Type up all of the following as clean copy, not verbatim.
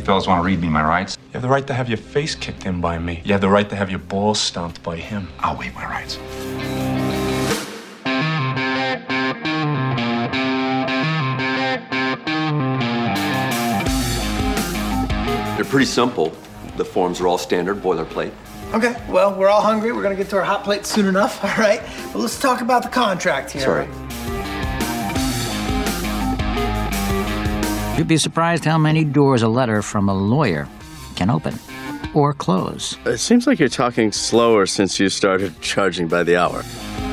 fellas want to read me my rights? You have the right to have your face kicked in by me. You have the right to have your balls stomped by him. I'll waive my rights. They're pretty simple. The forms are all standard boilerplate. Okay, well, we're all hungry. We're gonna get to our hot plate soon enough, all right? But let's talk about the contract here. Sorry. You'd be surprised how many doors a letter from a lawyer can open or close. It seems like you're talking slower since you started charging by the hour.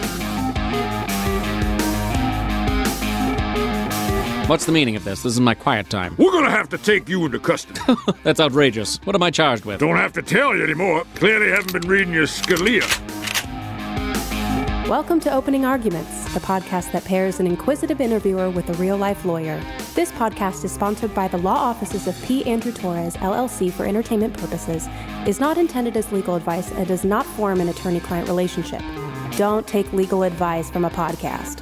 What's the meaning of this? This is my quiet time. We're gonna have to take you into custody. That's outrageous. What am I charged with? Don't have to tell you anymore. Clearly haven't been reading your Scalia. Welcome to Opening Arguments, the podcast that pairs an inquisitive interviewer with a real-life lawyer. This podcast is sponsored by the law offices of P. Andrew Torres, LLC for entertainment purposes, is not intended as legal advice, and does not form an attorney-client relationship. Don't take legal advice from a podcast.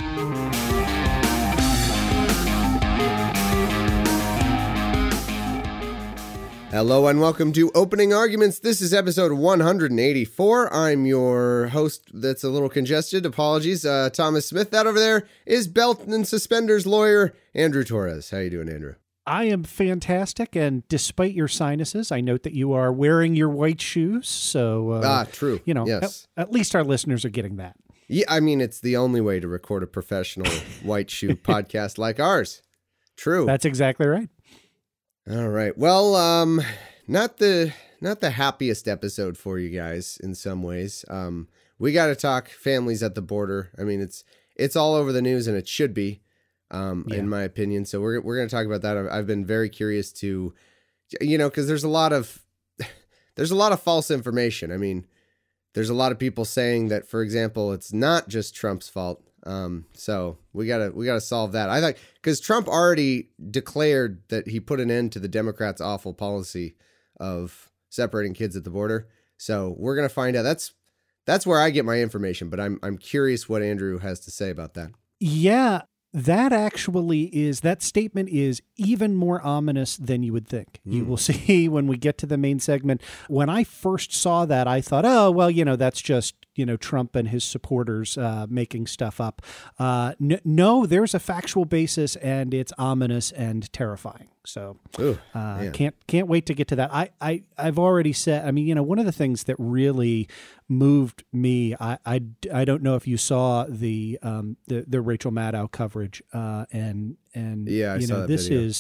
Hello and welcome to Opening Arguments. This is episode 184. I'm your host that's a little congested. Apologies. Thomas Smith. That over there is belt and suspenders lawyer Andrew Torres. How you doing, Andrew? I am fantastic, and despite your sinuses, I note that you are wearing your white shoes. So, true. You know, yes. At least our listeners are getting that. Yeah, I mean, it's the only way to record a professional white shoe podcast like ours. True. That's exactly right. All right. Well, not the happiest episode for you guys in some ways. We got to talk families at the border. I mean, it's all over the news, and it should be, in my opinion. So we're going to talk about that. I've been very curious to, because there's a lot of false information. I mean, there's a lot of people saying that, for example, it's not just Trump's fault. So we gotta solve that. I thought, because Trump already declared that he put an end to the Democrats' awful policy of separating kids at the border. So we're gonna find out. That's where I get my information, but I'm curious what Andrew has to say about that. Yeah, that statement is even more ominous than you would think. You will see when we get to the main segment. When I first saw that, I thought, oh, well, that's just, Trump and his supporters making stuff up. No, there's a factual basis, and it's ominous and terrifying. So can't wait to get to that. I've already said, one of the things that really moved me, I don't know if you saw the Rachel Maddow coverage, and I saw that this video.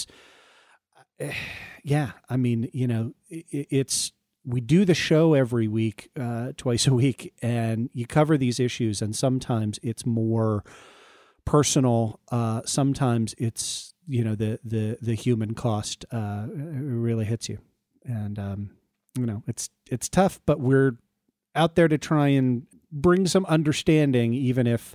It's we do the show every week, twice a week, and you cover these issues, and sometimes it's more personal. Sometimes it's, the human cost really hits you. And, it's tough, but we're out there to try and bring some understanding, even if,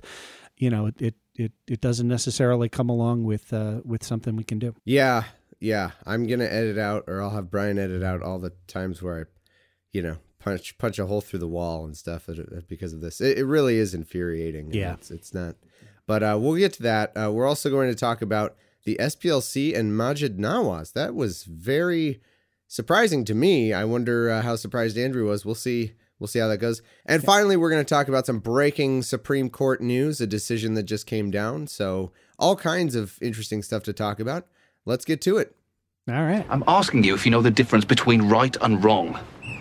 it doesn't necessarily come along with something we can do. Yeah. I'm going to edit out, or I'll have Brian edit out all the times where I, punch a hole through the wall and stuff because of this. It really is infuriating. Yeah. It's not. But we'll get to that. We're also going to talk about the SPLC and Maajid Nawaz. That was very surprising to me. I wonder how surprised Andrew was. We'll see how that goes. And finally, we're going to talk about some breaking Supreme Court news, a decision that just came down. So all kinds of interesting stuff to talk about. Let's get to it. All right. I'm asking you if you know the difference between right and wrong.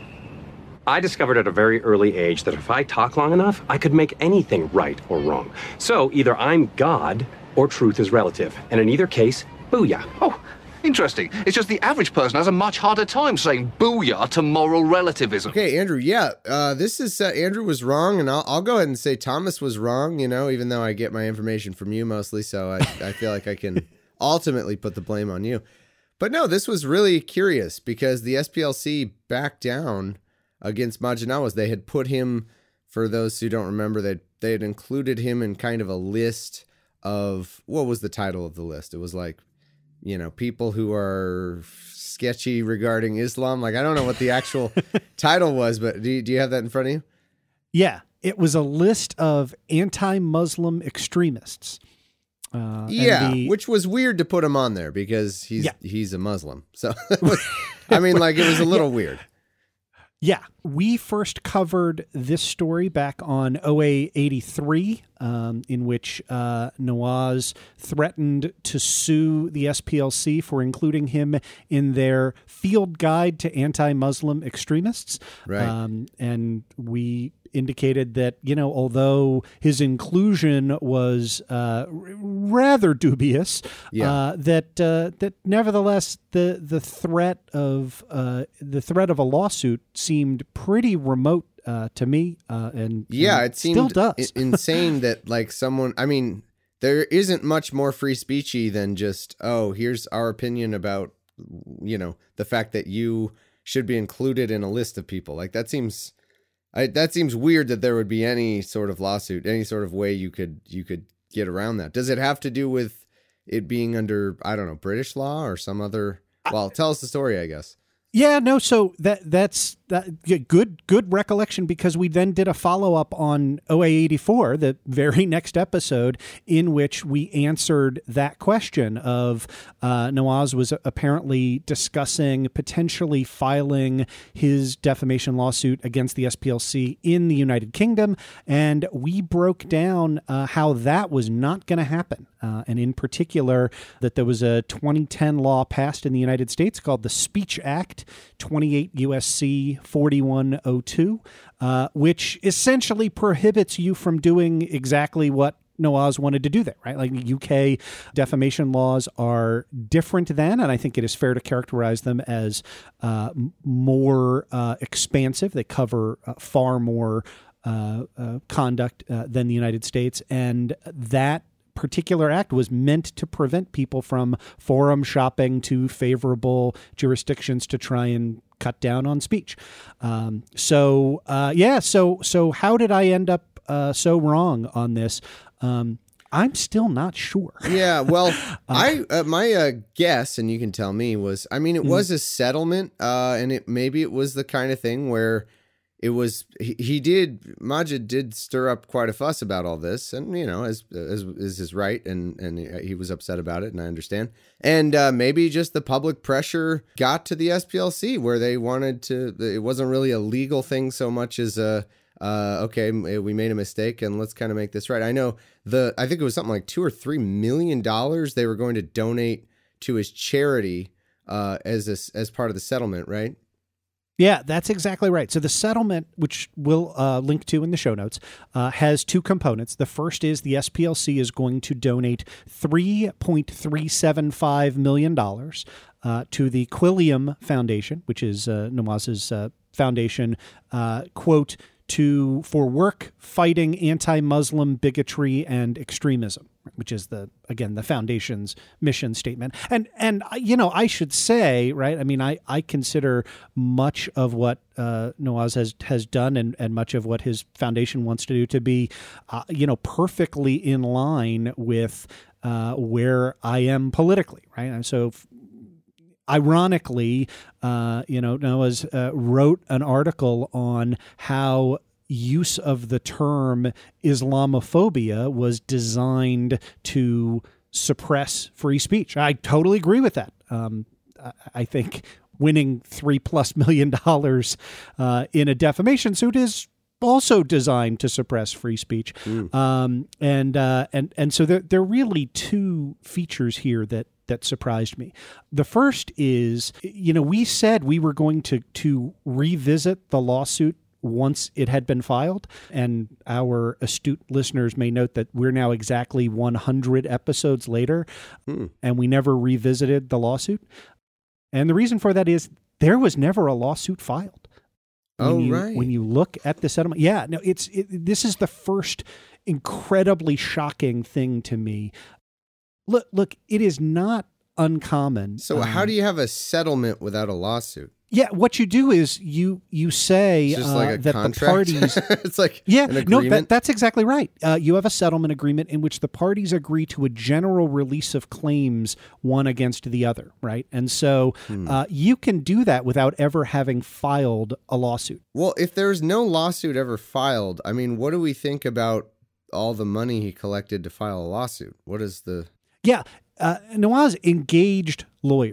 I discovered at a very early age that if I talk long enough, I could make anything right or wrong. So either I'm God or truth is relative. And in either case, booyah. Oh, interesting. It's just the average person has a much harder time saying booyah to moral relativism. Okay, Andrew, this is, Andrew was wrong, and I'll go ahead and say Thomas was wrong, even though I get my information from you mostly, so I feel like I can ultimately put the blame on you. But no, this was really curious because the SPLC backed down against Maajid Nawaz. They had put him, for those who don't remember, they had included him in kind of a list of, what was the title of the list? It was like, people who are sketchy regarding Islam. Like, I don't know what the actual title was, but do you have that in front of you? Yeah, it was a list of anti-Muslim extremists. Which was weird to put him on there because he's a Muslim. So I mean, like, it was a little weird. Yeah, we first covered this story back on OA 83, in which Nawaz threatened to sue the SPLC for including him in their field guide to anti-Muslim extremists. Right. And we indicated that, although his inclusion was rather dubious, that nevertheless the threat of a lawsuit seemed pretty remote to me, and it seemed still does. Insane that like someone. I mean, there isn't much more free speechy than just here's our opinion about the fact that you should be included in a list of people. Like that seems weird that there would be any sort of lawsuit, any sort of way you could get around that. Does it have to do with it being under, I don't know, British law or some other? Well, tell us the story, I guess. Yeah, no. So that's good recollection, because we then did a follow up on OA 84, the very next episode, in which we answered that question of Nawaz was apparently discussing potentially filing his defamation lawsuit against the SPLC in the United Kingdom, and we broke down how that was not going to happen. And in particular, that there was a 2010 law passed in the United States called the Speech Act, 28 U.S.C. 4102, which essentially prohibits you from doing exactly what Nawaz wanted to do there, right? Like UK defamation laws are different than, and I think it is fair to characterize them as more expansive. They cover far more conduct than the United States, and that particular act was meant to prevent people from forum shopping to favorable jurisdictions to try and cut down on speech. So how did I end up so wrong on this? I'm still not sure. Yeah, well, my guess, and you can tell me, was, I mean, it was a settlement, and maybe it was the kind of thing where it was, Maajid did stir up quite a fuss about all this, and, as is his right, and he was upset about it, and I understand. And maybe just the public pressure got to the SPLC, where they wanted to, it wasn't really a legal thing so much as okay, we made a mistake, and let's kind of make this right. I know I think it was something like $2 or $3 million they were going to donate to his charity as part of the settlement, right? Yeah, that's exactly right. So the settlement, which we'll link to in the show notes, has two components. The first is the SPLC is going to donate $3.375 million to the Quilliam Foundation, which is Nawaz's foundation, quote, for work fighting anti-Muslim bigotry and extremism, which is the foundation's mission statement. And I should say, right, I mean, I consider much of what Nawaz has done and much of what his foundation wants to do to be, perfectly in line with where I am politically, right? And so ironically, Nawaz wrote an article on how use of the term Islamophobia was designed to suppress free speech. I totally agree with that. I think winning $3+ million in a defamation suit is also designed to suppress free speech. And so there are really two features here that surprised me. The first is, we said we were going to revisit the lawsuit once it had been filed, and our astute listeners may note that we're now exactly 100 episodes later, and we never revisited the lawsuit. And the reason for that is there was never a lawsuit filed. When you look at the settlement, this is the first incredibly shocking thing to me. Look, it is not uncommon. So how do you have a settlement without a lawsuit? Yeah, what you do is you say it's just like a that contract? the parties. It's like an agreement? That's exactly right. You have a settlement agreement in which the parties agree to a general release of claims one against the other, right? And so you can do that without ever having filed a lawsuit. Well, if there's no lawsuit ever filed, I mean, what do we think about all the money he collected to file a lawsuit? What is the... Yeah, Nawaz engaged lawyers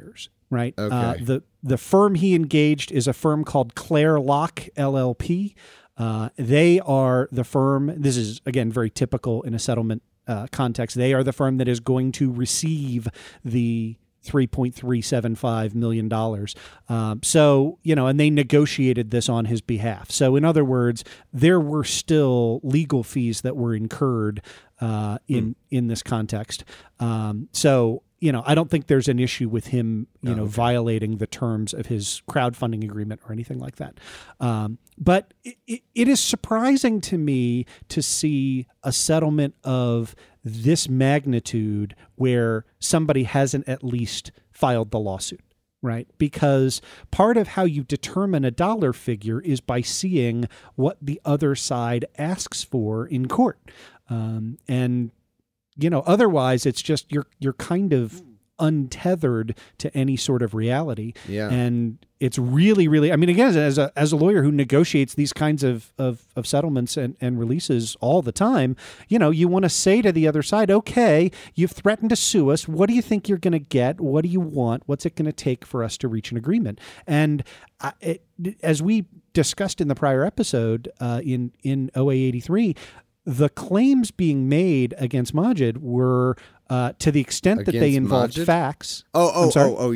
right? Okay. The firm he engaged is a firm called Claire Locke LLP. They are the firm. This is, again, very typical in a settlement context. They are the firm that is going to receive the $3.375 million. So, and they negotiated this on his behalf. So in other words, there were still legal fees that were incurred in this context. So, I don't think there's an issue with him, violating the terms of his crowdfunding agreement or anything like that. But it is surprising to me to see a settlement of this magnitude where somebody hasn't at least filed the lawsuit, right? Because part of how you determine a dollar figure is by seeing what the other side asks for in court. And otherwise it's just you're kind of untethered to any sort of reality. Yeah. And it's really, really, I mean, again, as a lawyer who negotiates these kinds of settlements and releases all the time, you want to say to the other side, okay, you've threatened to sue us. What do you think you're going to get? What do you want? What's it going to take for us to reach an agreement? And as we discussed in the prior episode in OA 83, the claims being made against Maajid were to the extent that they involved facts. The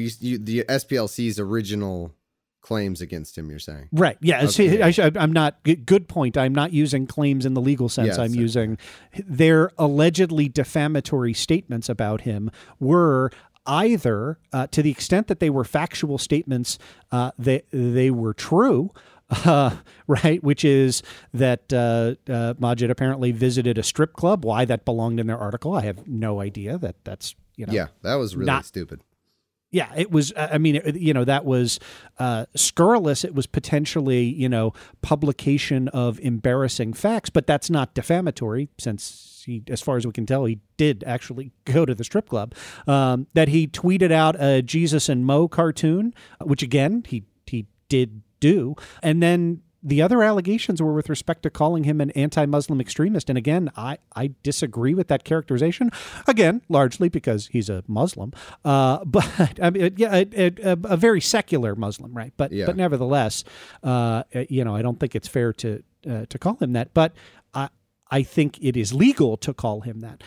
SPLC's original claims against him, you're saying? Right. Yeah. Okay. I'm not, good point. I'm not using claims in the legal sense. I'm using their allegedly defamatory statements about him were either to the extent that they were factual statements, they were true. Right, which is that Maajid apparently visited a strip club. Why that belonged in their article, I have no idea. That's yeah, that was really stupid. Yeah, it was. I mean, that was scurrilous. It was potentially, publication of embarrassing facts, but that's not defamatory since he, as far as we can tell, he did actually go to the strip club. That he tweeted out a Jesus and Mo cartoon, which again he did do. And then the other allegations were with respect to calling him an anti-Muslim extremist. And again, I disagree with that characterization. Again, largely because he's a Muslim, but I mean, a very secular Muslim, right? But nevertheless, I don't think it's fair to call him that. But I think it is legal to call him that,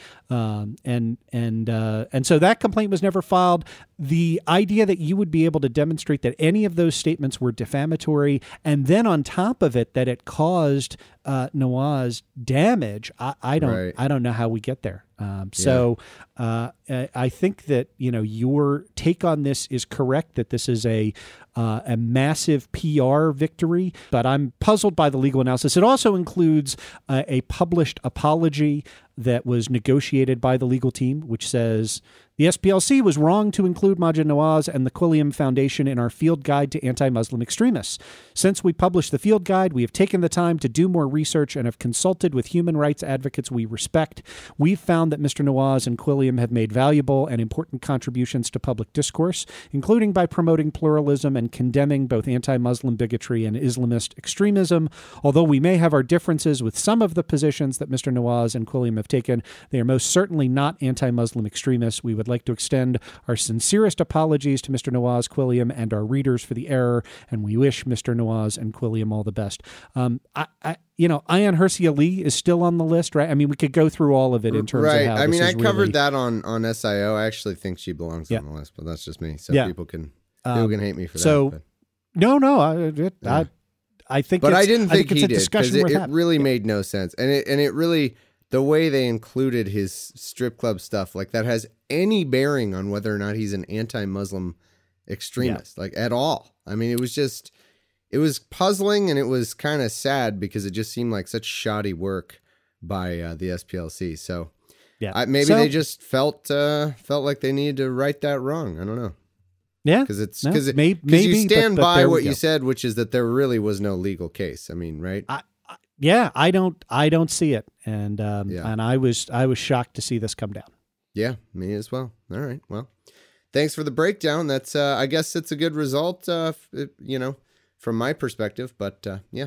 and so that complaint was never filed. The idea that you would be able to demonstrate that any of those statements were defamatory, and then on top of it that it caused Nawaz damage, I don't know how we get there. So I think that your take on this is correct, that this is a massive PR victory, but I'm puzzled by the legal analysis. It also includes a published apology that was negotiated by the legal team, which says, the SPLC was wrong to include Maajid Nawaz and the Quilliam Foundation in our field guide to anti-Muslim extremists. Since we published the field guide, we have taken the time to do more research and have consulted with human rights advocates we respect. We've found that Mr. Nawaz and Quilliam have made valuable and important contributions to public discourse, including by promoting pluralism and condemning both anti-Muslim bigotry and Islamist extremism. Although we may have our differences with some of the positions that Mr. Nawaz and Quilliam have taken, they are most certainly not anti-Muslim extremists. We would like to extend our sincerest apologies to Mr. Nawaz, Quilliam, and our readers for the error, and we wish Mr. Nawaz and Quilliam all the best. Ayaan Hirsi Ali is still on the list, right? I mean, we could go through all of it in terms of how I mean, I covered really... that on SIO. I actually think she belongs on the list, but that's just me. So people can hate me for that. No, I think, but I didn't think he did, because it really made no sense, and it really. The way they included his strip club stuff, like that has any bearing on whether or not he's an anti-Muslim extremist, like at all. I mean, it was puzzling, and it was kind of sad because it just seemed like such shoddy work by the SPLC. So maybe they just felt like they needed to right that wrong. I don't know. Yeah, because maybe you stand by what you said, which is that there really was no legal case. I mean, right? I don't see it, and I was shocked to see this come down. Yeah, me as well. All right, well, thanks for the breakdown. That's I guess it's a good result, from my perspective. But yeah.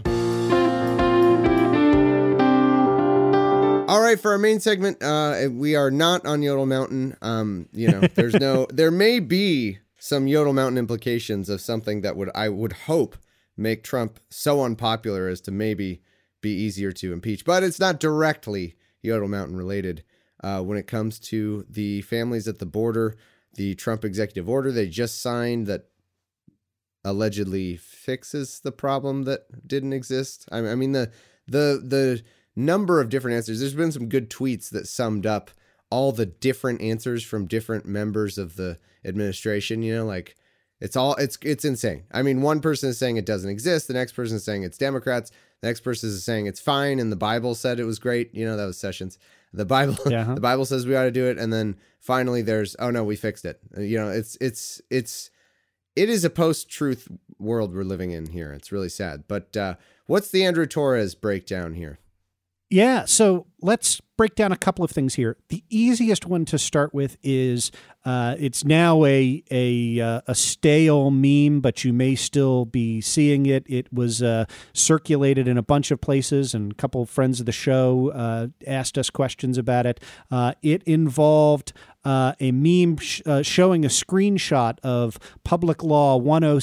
All right, for our main segment, we are not on Yodel Mountain. There may be some Yodel Mountain implications of something that I would hope make Trump so unpopular as to maybe be easier to impeach. But it's not directly Yodel Mountain related. When it comes to the families at the border, the Trump executive order they just signed that allegedly fixes the problem that didn't exist. I mean, the number of different answers. There's been some good tweets that summed up all the different answers from different members of the administration. You know, like it's insane. I mean, one person is saying it doesn't exist. The next person is saying it's Democrats. The next person is saying it's fine. And the Bible said it was great. You know, that was Sessions. The Bible, the Bible says we ought to do it. And then finally there's, oh no, we fixed it. You know, it is a post-truth world we're living in here. It's really sad. But what's the Andrew Torres breakdown here? Yeah, so let's break down a couple of things here. The easiest one to start with is it's now a stale meme, but you may still be seeing it. It was circulated in a bunch of places, and a couple of friends of the show asked us questions about it. It involved a meme showing a screenshot of Public Law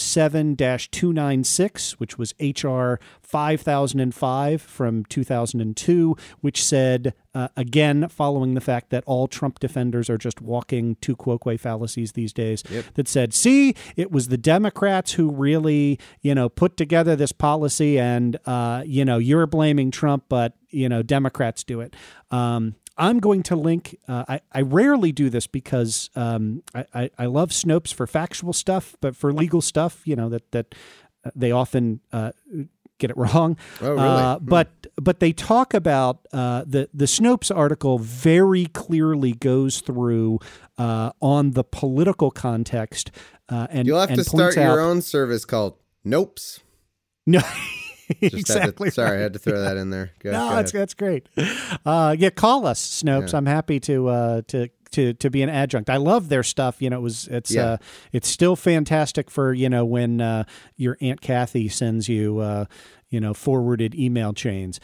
107-296, which was H.R. 5005 from 2002, which said, again, following the fact that all Trump defenders are just walking tu quoque fallacies these days, that said, see, it was the Democrats who really, put together this policy, and, you're blaming Trump, but, Democrats do it. I'm going to link, I rarely do this because I love Snopes for factual stuff, but for legal stuff, that they often get it wrong. Oh, really? But they talk about the Snopes article very clearly goes through on the political context. And you'll have to start your own service called Nopes. No. Exactly. Sorry, I had to throw that in there. Go that's great. Call us, Snopes. Yeah. I'm happy to be an adjunct. I love their stuff. It's still fantastic for when your Aunt Kathy sends you forwarded email chains.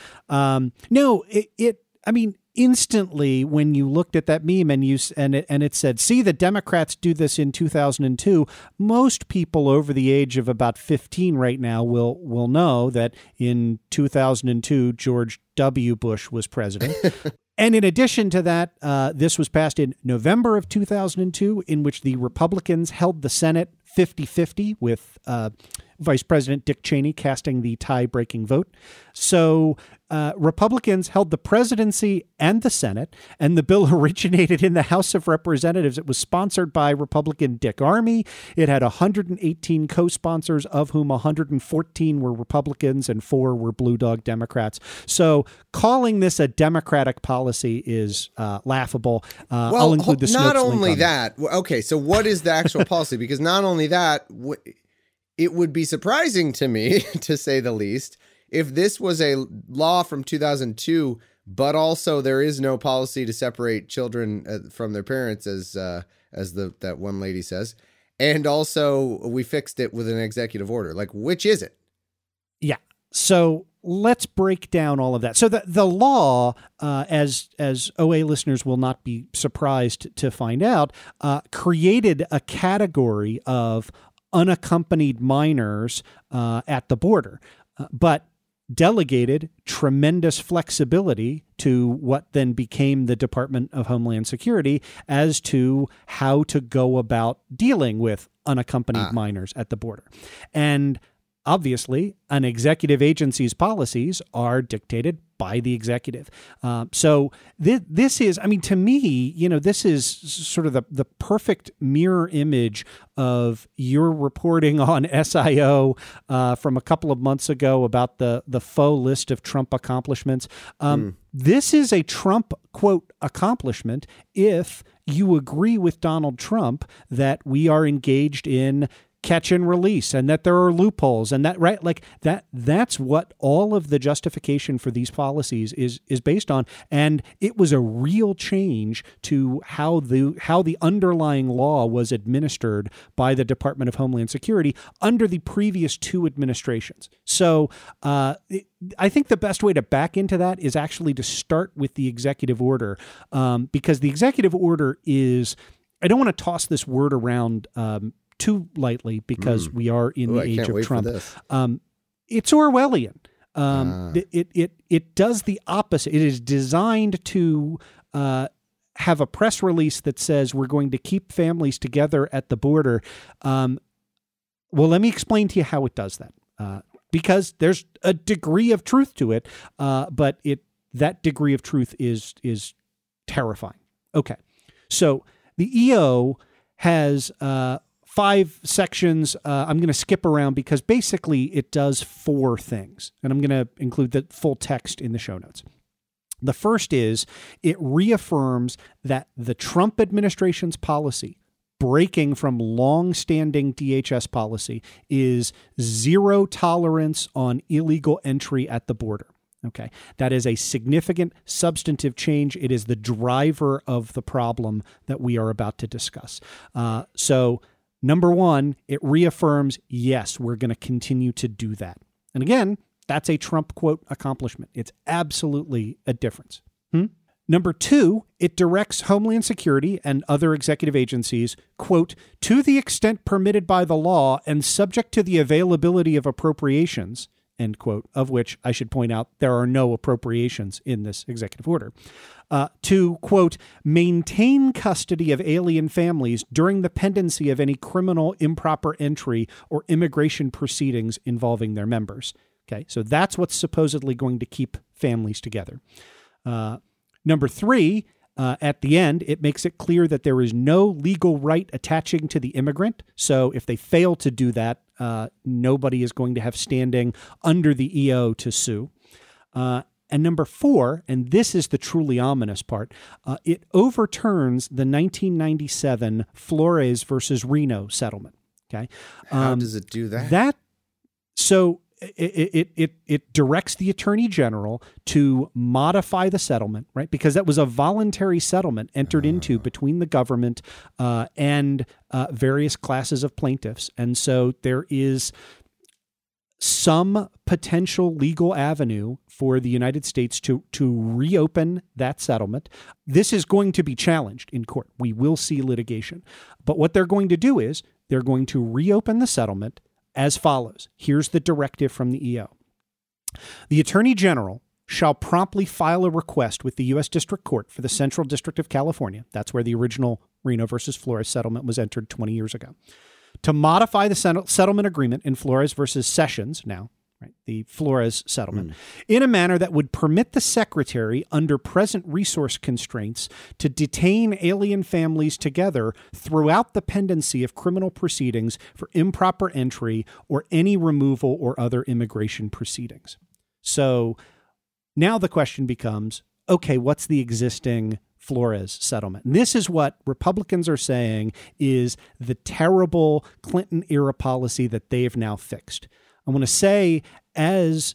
Instantly when you looked at that meme and it said, see, the Democrats do this in 2002, most people over the age of about 15 right now will know that in 2002, George W. Bush was president. And in addition to that, this was passed in November of 2002, in which the Republicans held the Senate 50-50 with Vice President Dick Cheney casting the tie-breaking vote. So Republicans held the presidency and the Senate, and the bill originated in the House of Representatives. It was sponsored by Republican Dick Armey. It had 118 co-sponsors, of whom 114 were Republicans and 4 were Blue Dog Democrats. So calling this a Democratic policy is laughable. I'll include the Snopes not link only on that. Okay, so what is the actual policy? Because not only that, it would be surprising to me, to say the least, if this was a law from 2002, but also there is no policy to separate children from their parents, as that one lady says, and also we fixed it with an executive order. Like, which is it? Yeah. So let's break down all of that. So the law, as OA listeners will not be surprised to find out, created a category of unaccompanied minors at the border, but delegated tremendous flexibility to what then became the Department of Homeland Security as to how to go about dealing with unaccompanied minors at the border. And obviously, an executive agency's policies are dictated by the executive. So this is, to me, this is sort of the perfect mirror image of your reporting on SIO from a couple of months ago about the faux list of Trump accomplishments. This is a Trump, quote, accomplishment if you agree with Donald Trump that we are engaged in catch and release and that there are loopholes and that, right? Like that's what all of the justification for these policies is based on. And it was a real change to how the underlying law was administered by the Department of Homeland Security under the previous 2 administrations. So I think the best way to back into that is actually to start with the executive order, because the executive order is, I don't want to toss this word around too lightly because we are in the age of Trump. It's Orwellian. It does the opposite. It is designed to have a press release that says we're going to keep families together at the border. Well, let me explain to you how it does that. Because there's a degree of truth to it, but that degree of truth is terrifying. Okay, so the EO has 5 sections. I'm going to skip around because basically it does 4 things, and I'm going to include the full text in the show notes. The first is it reaffirms that the Trump administration's policy, breaking from long-standing DHS policy, is zero tolerance on illegal entry at the border. Okay, that is a significant substantive change. It is the driver of the problem that we are about to discuss. So, number 1, it reaffirms, yes, we're going to continue to do that. And again, that's a Trump quote accomplishment. It's absolutely a difference. Number 2, it directs Homeland Security and other executive agencies, quote, to the extent permitted by the law and subject to the availability of appropriations, end quote, of which I should point out there are no appropriations in this executive order, to, quote, maintain custody of alien families during the pendency of any criminal improper entry or immigration proceedings involving their members. Okay, so that's what's supposedly going to keep families together. Number 3, at the end, it makes it clear that there is no legal right attaching to the immigrant. So if they fail to do that, nobody is going to have standing under the EO to sue. And number 4, and this is the truly ominous part, it overturns the 1997 Flores versus Reno settlement. Okay, how does it do that? It directs the attorney general to modify the settlement, right? Because that was a voluntary settlement entered into between the government and various classes of plaintiffs. And so there is some potential legal avenue for the United States to reopen that settlement. This is going to be challenged in court. We will see litigation. But what they're going to do is they're going to reopen the settlement as follows. Here's the directive from the EO. The Attorney General shall promptly file a request with the U.S. District Court for the Central District of California. That's where the original Reno versus Flores settlement was entered 20 years ago. To modify the settlement agreement in Flores versus Sessions, now, right, the Flores settlement, in a manner that would permit the Secretary, under present resource constraints, to detain alien families together throughout the pendency of criminal proceedings for improper entry or any removal or other immigration proceedings. So now the question becomes, okay, what's the existing Flores settlement? And this is what Republicans are saying is the terrible Clinton-era policy that they've now fixed. I want to say, as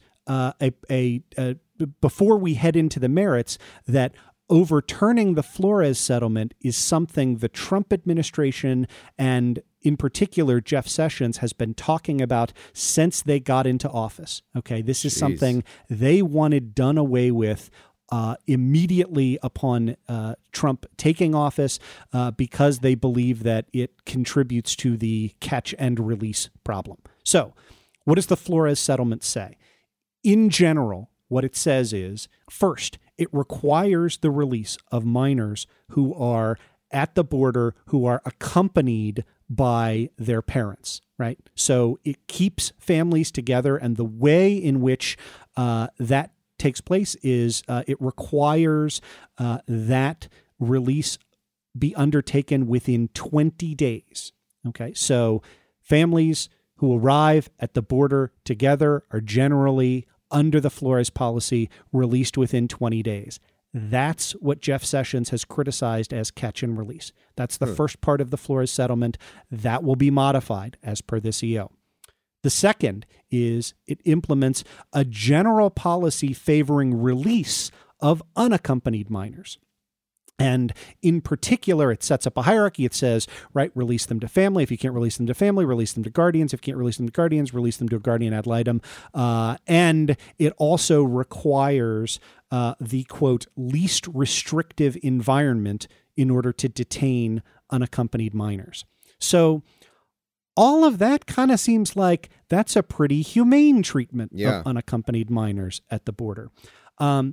before we head into the merits, that overturning the Flores settlement is something the Trump administration and, in particular, Jeff Sessions has been talking about since they got into office. Okay, this is something they wanted done away with immediately upon Trump taking office because they believe that it contributes to the catch and release problem. So, what does the Flores settlement say? In general, what it says is, first, it requires the release of minors who are at the border, who are accompanied by their parents, right? So it keeps families together, and the way in which that takes place is it requires that release be undertaken within 20 days, okay? So families who arrive at the border together are generally, under the Flores policy, released within 20 days. That's what Jeff Sessions has criticized as catch and release. That's the first part of the Flores settlement. That will be modified as per this EO. The second is it implements a general policy favoring release of unaccompanied minors. And in particular, it sets up a hierarchy. It says, right, release them to family. If you can't release them to family, release them to guardians. If you can't release them to guardians, release them to a guardian ad litem. And it also requires the, quote, least restrictive environment in order to detain unaccompanied minors. So all of that kind of seems like that's a pretty humane treatment Yeah. of unaccompanied minors at the border. How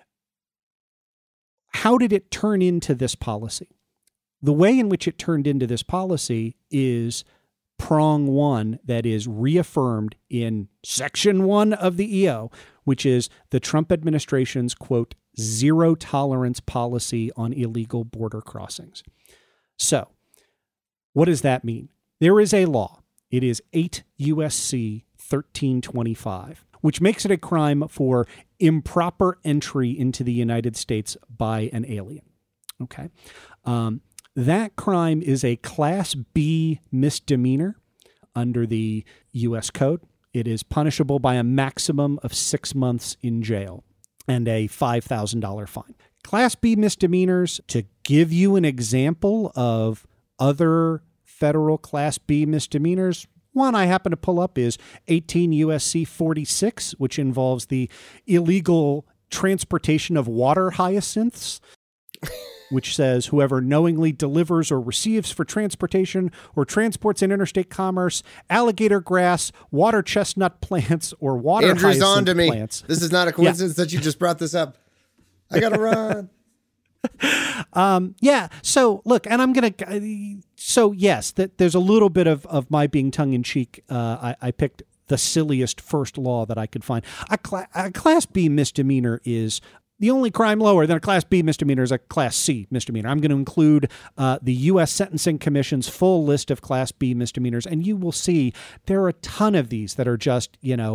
did it turn into this policy? The way in which it turned into this policy is prong one that is reaffirmed in section 1 of the EO, which is the Trump administration's, quote, zero tolerance policy on illegal border crossings. So what does that mean? There is a law. It is 8 U.S.C. 1325, which makes it a crime for improper entry into the United States by an alien. Okay. That crime is a Class B misdemeanor under the U.S. Code. It is punishable by a maximum of 6 months in jail and a $5,000 fine. Class B misdemeanors, to give you an example of other federal Class B misdemeanors, one I happen to pull up is 18 U.S.C. 46, which involves the illegal transportation of water hyacinths, which says whoever knowingly delivers or receives for transportation or transports in interstate commerce alligator grass, water chestnut plants, or water Andrew's hyacinth on to me. plants. This is not a coincidence that you just brought this up. I gotta run. Yeah. So look, and I'm going to, so yes, that there's a little bit of my being tongue in cheek. I picked the silliest first law that I could find. A Class B misdemeanor is the only crime lower than a Class B misdemeanor is a Class C misdemeanor. I'm going to include the U.S. Sentencing Commission's full list of Class B misdemeanors, and you will see there are a ton of these that are just,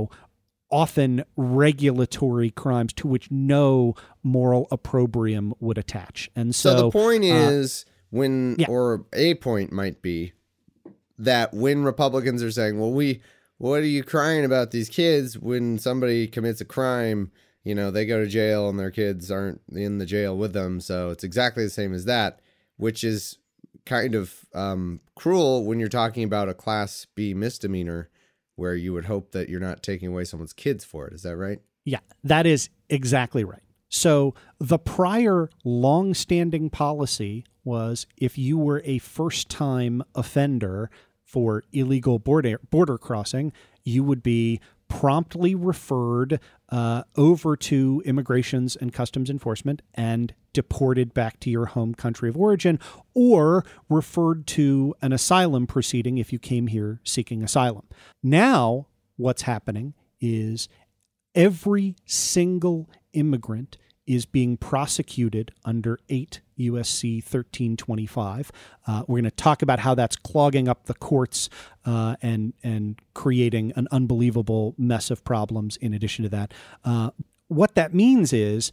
often regulatory crimes to which no moral opprobrium would attach. And so the point is or a point might be that when Republicans are saying, well, what are you crying about these kids when somebody commits a crime? They go to jail and their kids aren't in the jail with them. So it's exactly the same as that, which is kind of cruel when you're talking about a Class B misdemeanor where you would hope that you're not taking away someone's kids for it. Is that right? Yeah, that is exactly right. So the prior long-standing policy was if you were a first-time offender for illegal border crossing, you would be promptly referred over to Immigrations and Customs Enforcement and deported back to your home country of origin, or referred to an asylum proceeding if you came here seeking asylum. Now, what's happening is every single immigrant is being prosecuted under 8 U.S.C. 1325. We're going to talk about how that's clogging up the courts and creating an unbelievable mess of problems in addition to that. What that means is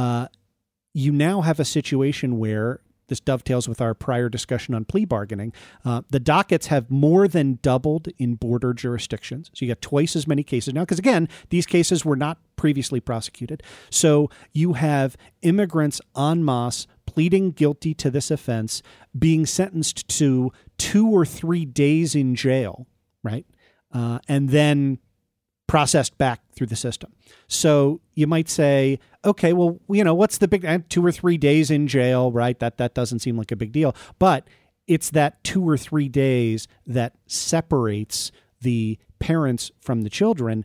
you now have a situation where this dovetails with our prior discussion on plea bargaining. The dockets have more than doubled in border jurisdictions. So you got twice as many cases now, because again, these cases were not previously prosecuted. So you have immigrants en masse pleading guilty to this offense, being sentenced to 2 or 3 days in jail, right? And then processed back through the system. So you might say, okay, well, what's the big 2 or 3 days in jail, right? That doesn't seem like a big deal. But it's that 2 or 3 days that separates the parents from the children.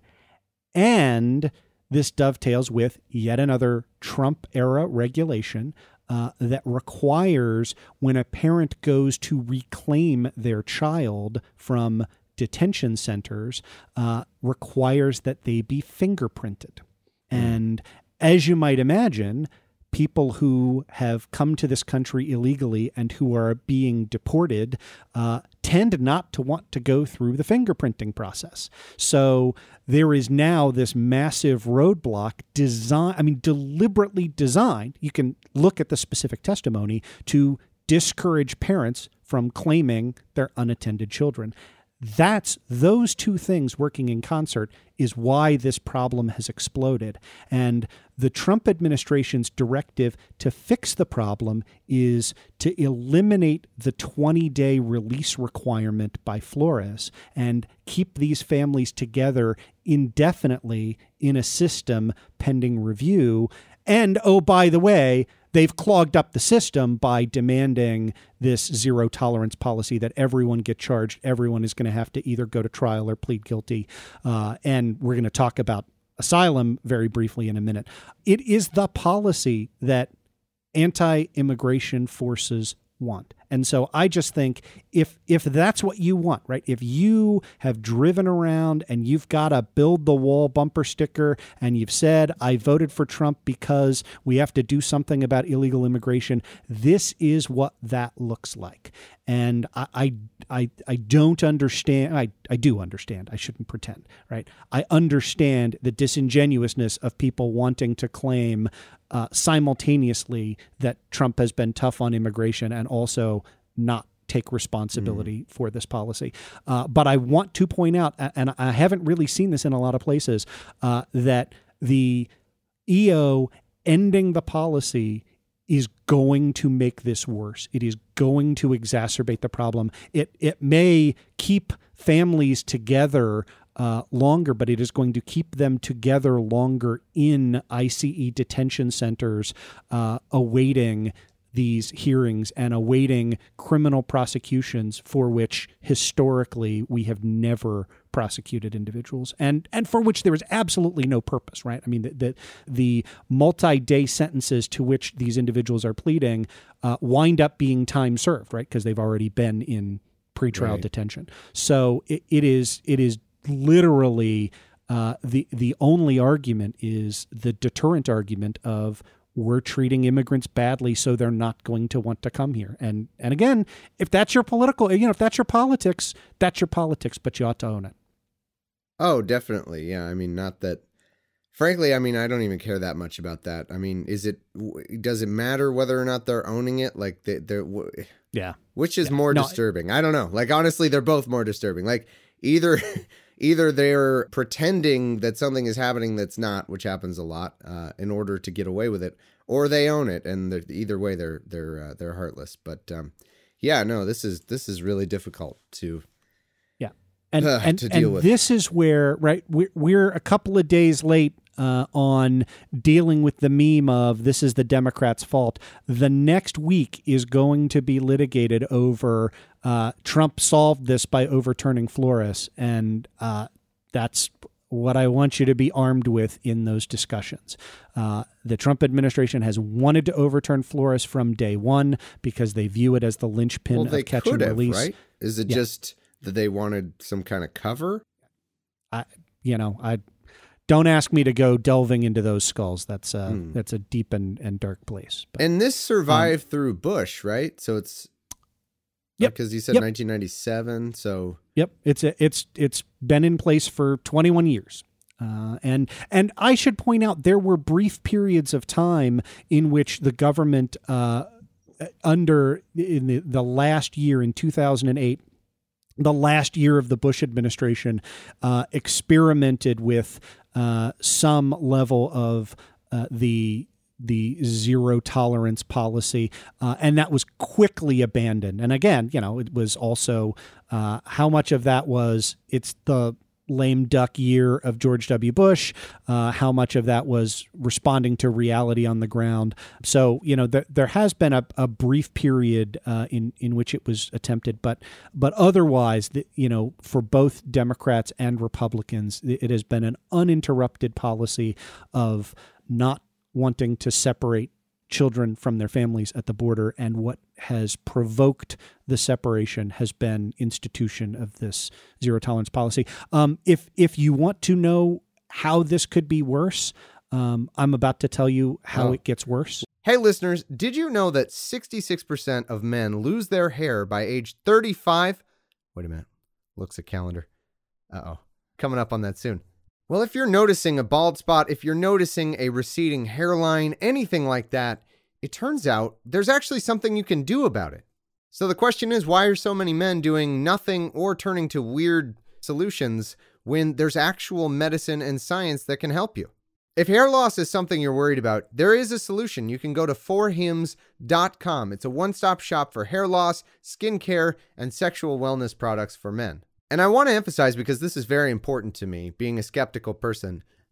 And this dovetails with yet another Trump-era regulation that requires when a parent goes to reclaim their child from detention centers, requires that they be fingerprinted. And as you might imagine, people who have come to this country illegally and who are being deported tend not to want to go through the fingerprinting process. So there is now this massive roadblock deliberately designed. You can look at the specific testimony to discourage parents from claiming their unattended children. Those two things working in concert is why this problem has exploded. And the Trump administration's directive to fix the problem is to eliminate the 20-day release requirement by Flores and keep these families together indefinitely in a system pending review. And, oh, by the way, they've clogged up the system by demanding this zero tolerance policy that everyone get charged. Everyone is going to have to either go to trial or plead guilty. And we're going to talk about asylum very briefly in a minute. It is the policy that anti-immigration forces want. And so I just think if that's what you want, right? If you have driven around and you've got a build the wall bumper sticker and you've said, I voted for Trump because we have to do something about illegal immigration, this is what that looks like. And I don't understand. I do understand. I shouldn't pretend, right? I understand the disingenuousness of people wanting to claim simultaneously that Trump has been tough on immigration and also not take responsibility for this policy. But I want to point out, and I haven't really seen this in a lot of places, that the EO ending the policy is going to make this worse. It is going to exacerbate the problem. It may keep families together longer, but it is going to keep them together longer in ICE detention centers, awaiting these hearings and awaiting criminal prosecutions for which historically we have never prosecuted individuals and for which there is absolutely no purpose, right? I mean, the multi-day sentences to which these individuals are pleading wind up being time served, right? Because they've already been in pretrial detention. So it is literally the only argument is the deterrent argument of we're treating immigrants badly, so they're not going to want to come here. And again, if that's your political, if that's your politics, that's your politics, but you ought to own it. Oh, definitely. Yeah. I mean, not that, frankly, I mean, I don't even care that much about that. I mean, does it matter whether or not they're owning it? Like yeah. Which is more disturbing? I don't know. Like, honestly, they're both more disturbing. Like either they're pretending that something is happening that's not, which happens a lot, in order to get away with it, or they own it, and either way they're heartless. But yeah, no, this is really difficult to to deal with. This is where, right, we're a couple of days late on dealing with the meme of this is the Democrats' fault. The next week is going to be litigated over Trump solved this by overturning Flores, and that's what I want you to be armed with in those discussions. The Trump administration has wanted to overturn Flores from day one because they view it as the linchpin of catch and release. Right? Is it just that they wanted some kind of cover? I don't ask me to go delving into those skulls. That's a deep and dark place. But, and this survived through Bush, right? So it's because you said 1997. So it's been in place for 21 years. And I should point out there were brief periods of time in which the government in the last year in 2008. The last year of the Bush administration experimented with some level of the zero tolerance policy, and that was quickly abandoned. And again, it was also how much of that was it's the lame duck year of George W. Bush, how much of that was responding to reality on the ground. So, there has been a brief period in which it was attempted, but otherwise, for both Democrats and Republicans, it has been an uninterrupted policy of not wanting to separate children from their families at the border, and what has provoked the separation has been institution of this zero tolerance policy. If you want to know how this could be worse, I'm about to tell you how it gets worse. Hey, listeners, did you know that 66% of men lose their hair by age 35? Wait a minute. Looks at calendar. Uh-oh. Coming up on that soon. Well, if you're noticing a bald spot, if you're noticing a receding hairline, anything like that, it turns out there's actually something you can do about it. So the question is, why are so many men doing nothing or turning to weird solutions when there's actual medicine and science that can help you? If hair loss is something you're worried about, there is a solution. You can go to forhims.com. It's a one-stop shop for hair loss, skincare, and sexual wellness products for men. And I want to emphasize, because this is very important to me, being a skeptical person,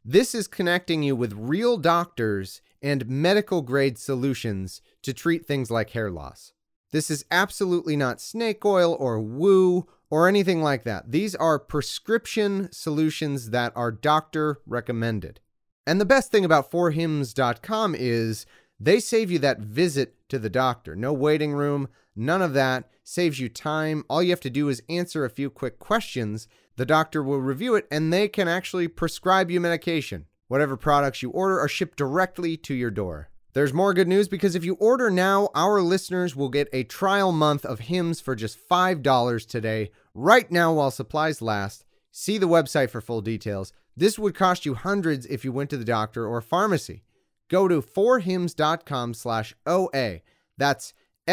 This is connecting you with real doctors and medical-grade solutions to treat things like hair loss. This is absolutely not snake oil or woo or anything like that. These are prescription solutions that are doctor recommended. And the best thing about forhims.com is they save you that visit to the doctor. No waiting room, none of that. Saves you time. All you have to do is answer a few quick questions. The doctor will review it and they can actually prescribe you medication. Whatever products you order are shipped directly to your door. There's more good news because if you order now, our listeners will get a trial month of Hims for just $5 today, right now while supplies last. See the website for full details. This would cost you hundreds if you went to the doctor or pharmacy. Go to forhims.com/OA. That's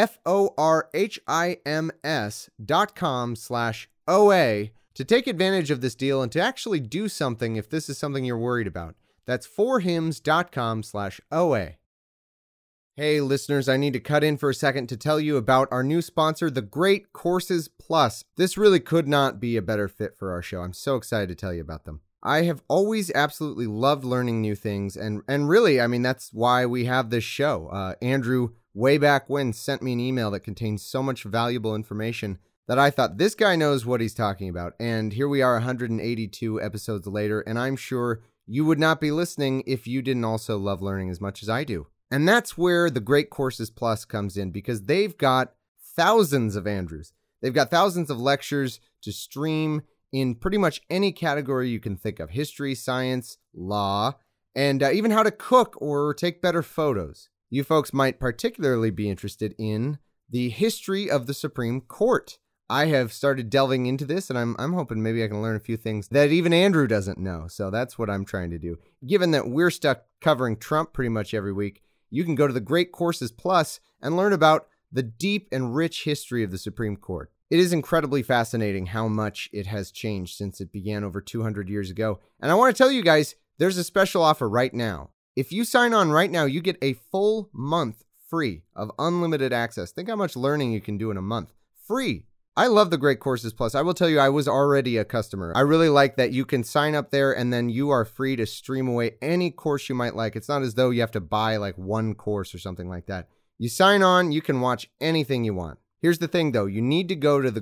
forhims.com/OA to take advantage of this deal and to actually do something if this is something you're worried about. That's forhims.com/OA. Hey listeners, I need to cut in for a second to tell you about our new sponsor, The Great Courses Plus. This really could not be a better fit for our show. I'm so excited to tell you about them. I have always absolutely loved learning new things, and really, I mean, that's why we have this show. Andrew, way back when, sent me an email that contains so much valuable information that I thought, this guy knows what he's talking about. And here we are 182 episodes later, and I'm sure you would not be listening if you didn't also love learning as much as I do. And that's where the Great Courses Plus comes in, because they've got thousands of Andrews. They've got thousands of lectures to stream in pretty much any category you can think of: history, science, law, and even how to cook or take better photos. You folks might particularly be interested in the history of the Supreme Court. I have started delving into this, and I'm hoping maybe I can learn a few things that even Andrew doesn't know. So that's what I'm trying to do. Given that we're stuck covering Trump pretty much every week, you can go to the Great Courses Plus and learn about the deep and rich history of the Supreme Court. It is incredibly fascinating how much it has changed since it began over 200 years ago. And I want to tell you guys, there's a special offer right now. If you sign on right now, you get a full month free of unlimited access. Think how much learning you can do in a month. Free. I love the Great Courses Plus. I will tell you, I was already a customer. I really like that you can sign up there and then you are free to stream away any course you might like. It's not as though you have to buy like one course or something like that. You sign on, you can watch anything you want. Here's the thing though, you need to go to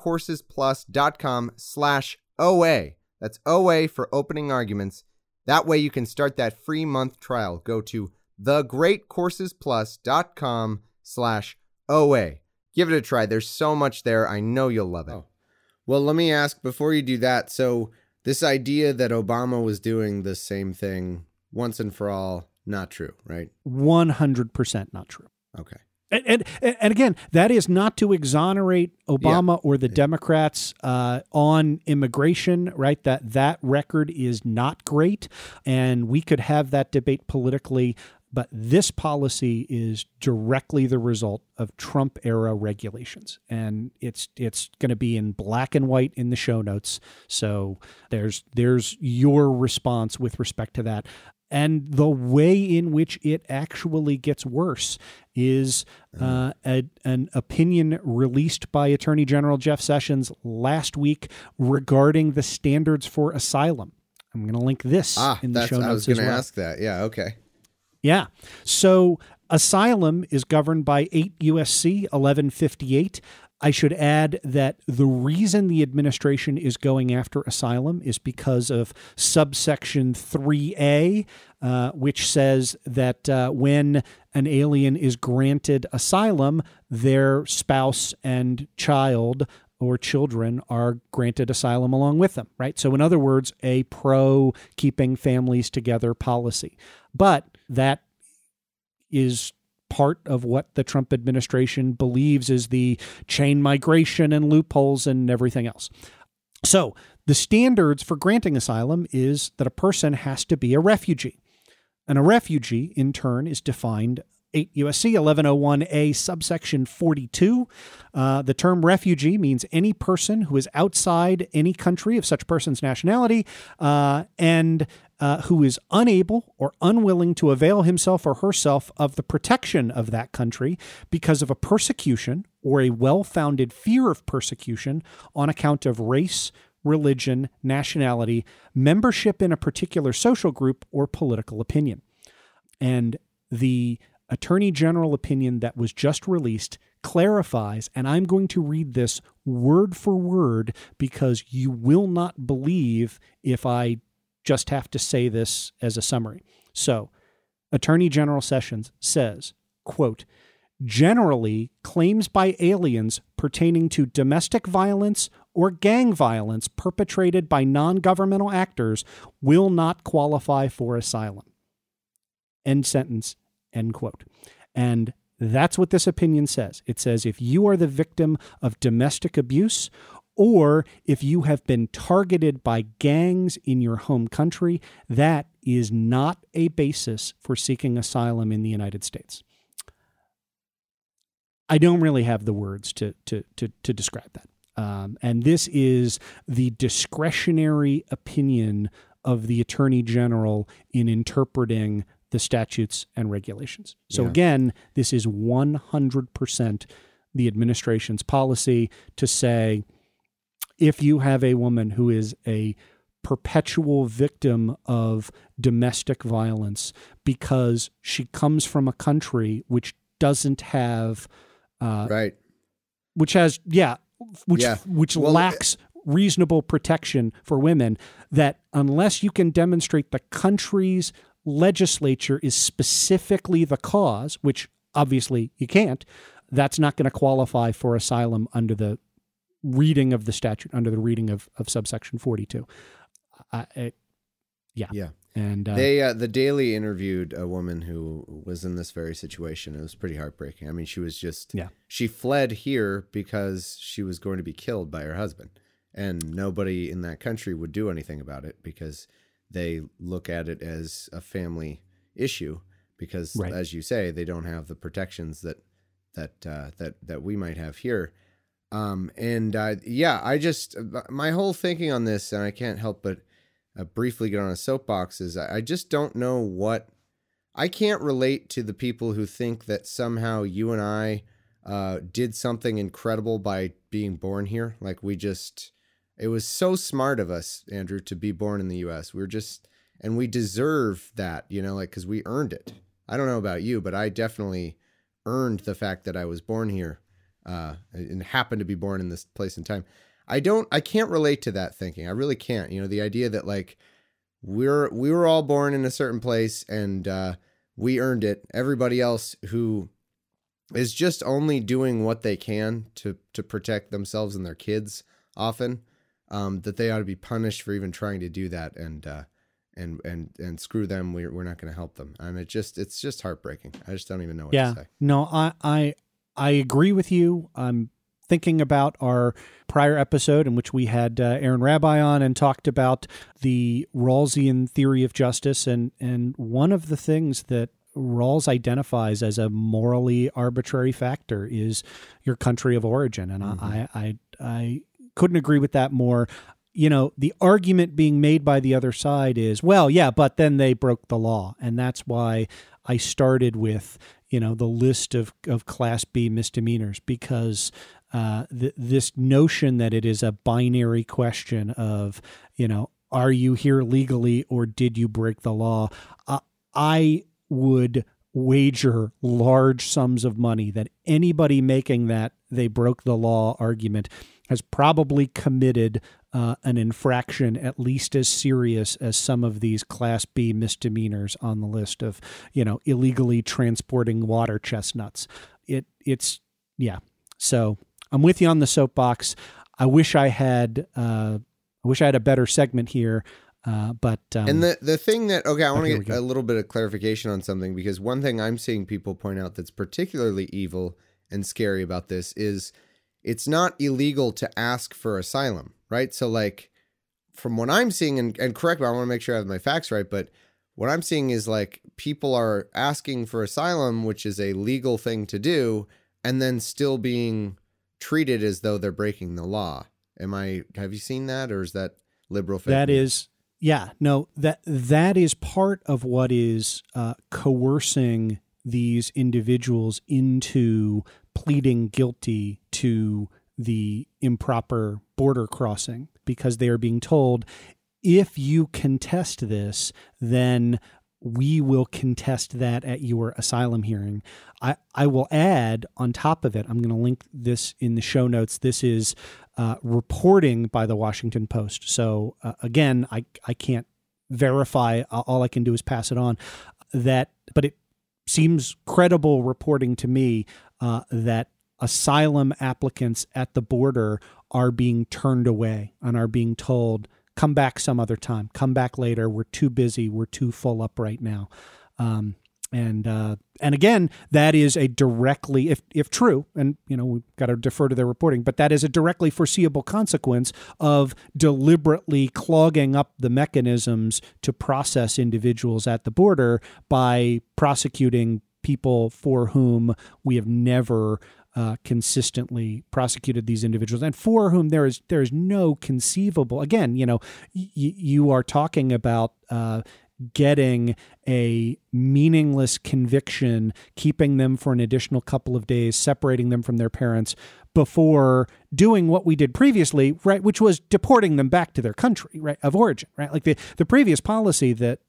thegreatcoursesplus.com/OA. That's OA for opening arguments. That way you can start that free month trial. Go to thegreatcoursesplus.com/OA. Give it a try. There's so much there. I know you'll love it. Oh. Well, let me ask before you do that. So this idea that Obama was doing the same thing once and for all, not true, right? 100% not true. Okay. And again, that is not to exonerate Obama or the Democrats on immigration, right? That record is not great, and we could have that debate politically. But this policy is directly the result of Trump-era regulations, and it's going to be in black and white in the show notes. So there's your response with respect to that. And the way in which it actually gets worse is an opinion released by Attorney General Jeff Sessions last week regarding the standards for asylum. I'm going to link this in the show notes as well. I was going to ask that. Yeah, okay. Yeah. So asylum is governed by 8 U.S.C. 1158. I should add that the reason the administration is going after asylum is because of subsection 3A, which says that when an alien is granted asylum, their spouse and child or children are granted asylum along with them, right? So in other words, a pro-keeping families together policy. But that is part of what the Trump administration believes is the chain migration and loopholes and everything else. So the standards for granting asylum is that a person has to be a refugee. And a refugee, in turn, is defined 8 U.S.C. 1101A subsection 42. The term refugee means any person who is outside any country of such person's nationality and who is unable or unwilling to avail himself or herself of the protection of that country because of a persecution or a well-founded fear of persecution on account of race, religion, nationality, membership in a particular social group, or political opinion. And the Attorney General opinion that was just released clarifies, and I'm going to read this word for word because you will not believe if I just have to say this as a summary. So, Attorney General Sessions says, quote, generally, claims by aliens pertaining to domestic violence or gang violence perpetrated by non-governmental actors will not qualify for asylum. End sentence, end quote. And that's what this opinion says. It says if you are the victim of domestic abuse or if you have been targeted by gangs in your home country, that is not a basis for seeking asylum in the United States. I don't really have the words to describe that. And this is the discretionary opinion of the Attorney General in interpreting the statutes and regulations. So again, this is 100% the administration's policy to say, if you have a woman who is a perpetual victim of domestic violence because she comes from a country which doesn't have, which lacks reasonable protection for women, that unless you can demonstrate the country's legislature is specifically the cause, which obviously you can't, that's not going to qualify for asylum under the reading of the statute, under the reading of subsection 42. And the Daily interviewed a woman who was in this very situation. It was pretty heartbreaking. I mean, she was just, she fled here because she was going to be killed by her husband, and nobody in that country would do anything about it because they look at it as a family issue because, as you say, they don't have the protections that we might have here. I just, my whole thinking on this, and I can't help but briefly get on a soapbox, is I just don't know I can't relate to the people who think that somehow you and I did something incredible by being born here. Like it was so smart of us, Andrew, to be born in the U.S. And we deserve that, because we earned it. I don't know about you, but I definitely earned the fact that I was born here and happened to be born in this place and time. I can't relate to that thinking. I really can't. The idea that like we were all born in a certain place and we earned it. Everybody else who is just only doing what they can to protect themselves and their kids often, that they ought to be punished for even trying to do that, and screw them. We're not going to help them. And it's just heartbreaking. I just don't even know what to say. No, I agree with you. I'm thinking about our prior episode in which we had Aaron Rabbi on and talked about the Rawlsian theory of justice. And one of the things that Rawls identifies as a morally arbitrary factor is your country of origin. And I couldn't agree with that more. The argument being made by the other side is, well, yeah, but then they broke the law. And that's why I started with, the list of Class B misdemeanors, because this notion that it is a binary question of, are you here legally or did you break the law? I would wager large sums of money that anybody making that they broke the law argument has probably committed an infraction at least as serious as some of these Class B misdemeanors on the list of, illegally transporting water chestnuts. So I'm with you on the soapbox. I wish I had a better segment here. But the thing that, I want to get a little bit of clarification on something, because one thing I'm seeing people point out that's particularly evil and scary about this is it's not illegal to ask for asylum, right? So like from what I'm seeing, and correct me, I want to make sure I have my facts right, but what I'm seeing is like people are asking for asylum, which is a legal thing to do, and then still being treated as though they're breaking the law. Have you seen that, or is that liberal? That is, that is part of what is coercing these individuals into pleading guilty to the improper border crossing, because they are being told, if you contest this, then we will contest that at your asylum hearing. I will add on top of it, I'm going to link this in the show notes. This is reporting by the Washington Post. So again, I can't verify. All I can do is pass it on. But it seems credible reporting to me that asylum applicants at the border are being turned away and are being told, come back some other time, come back later. We're too busy. We're too full up right now. And again, that is a directly, if true, and we've got to defer to their reporting, but that is a directly foreseeable consequence of deliberately clogging up the mechanisms to process individuals at the border by prosecuting people for whom we have never consistently prosecuted these individuals, and for whom there is no conceivable. Again, you are talking about getting a meaningless conviction, keeping them for an additional couple of days, separating them from their parents before doing what we did previously, right, which was deporting them back to their country, right, of origin, right? Like the previous policy that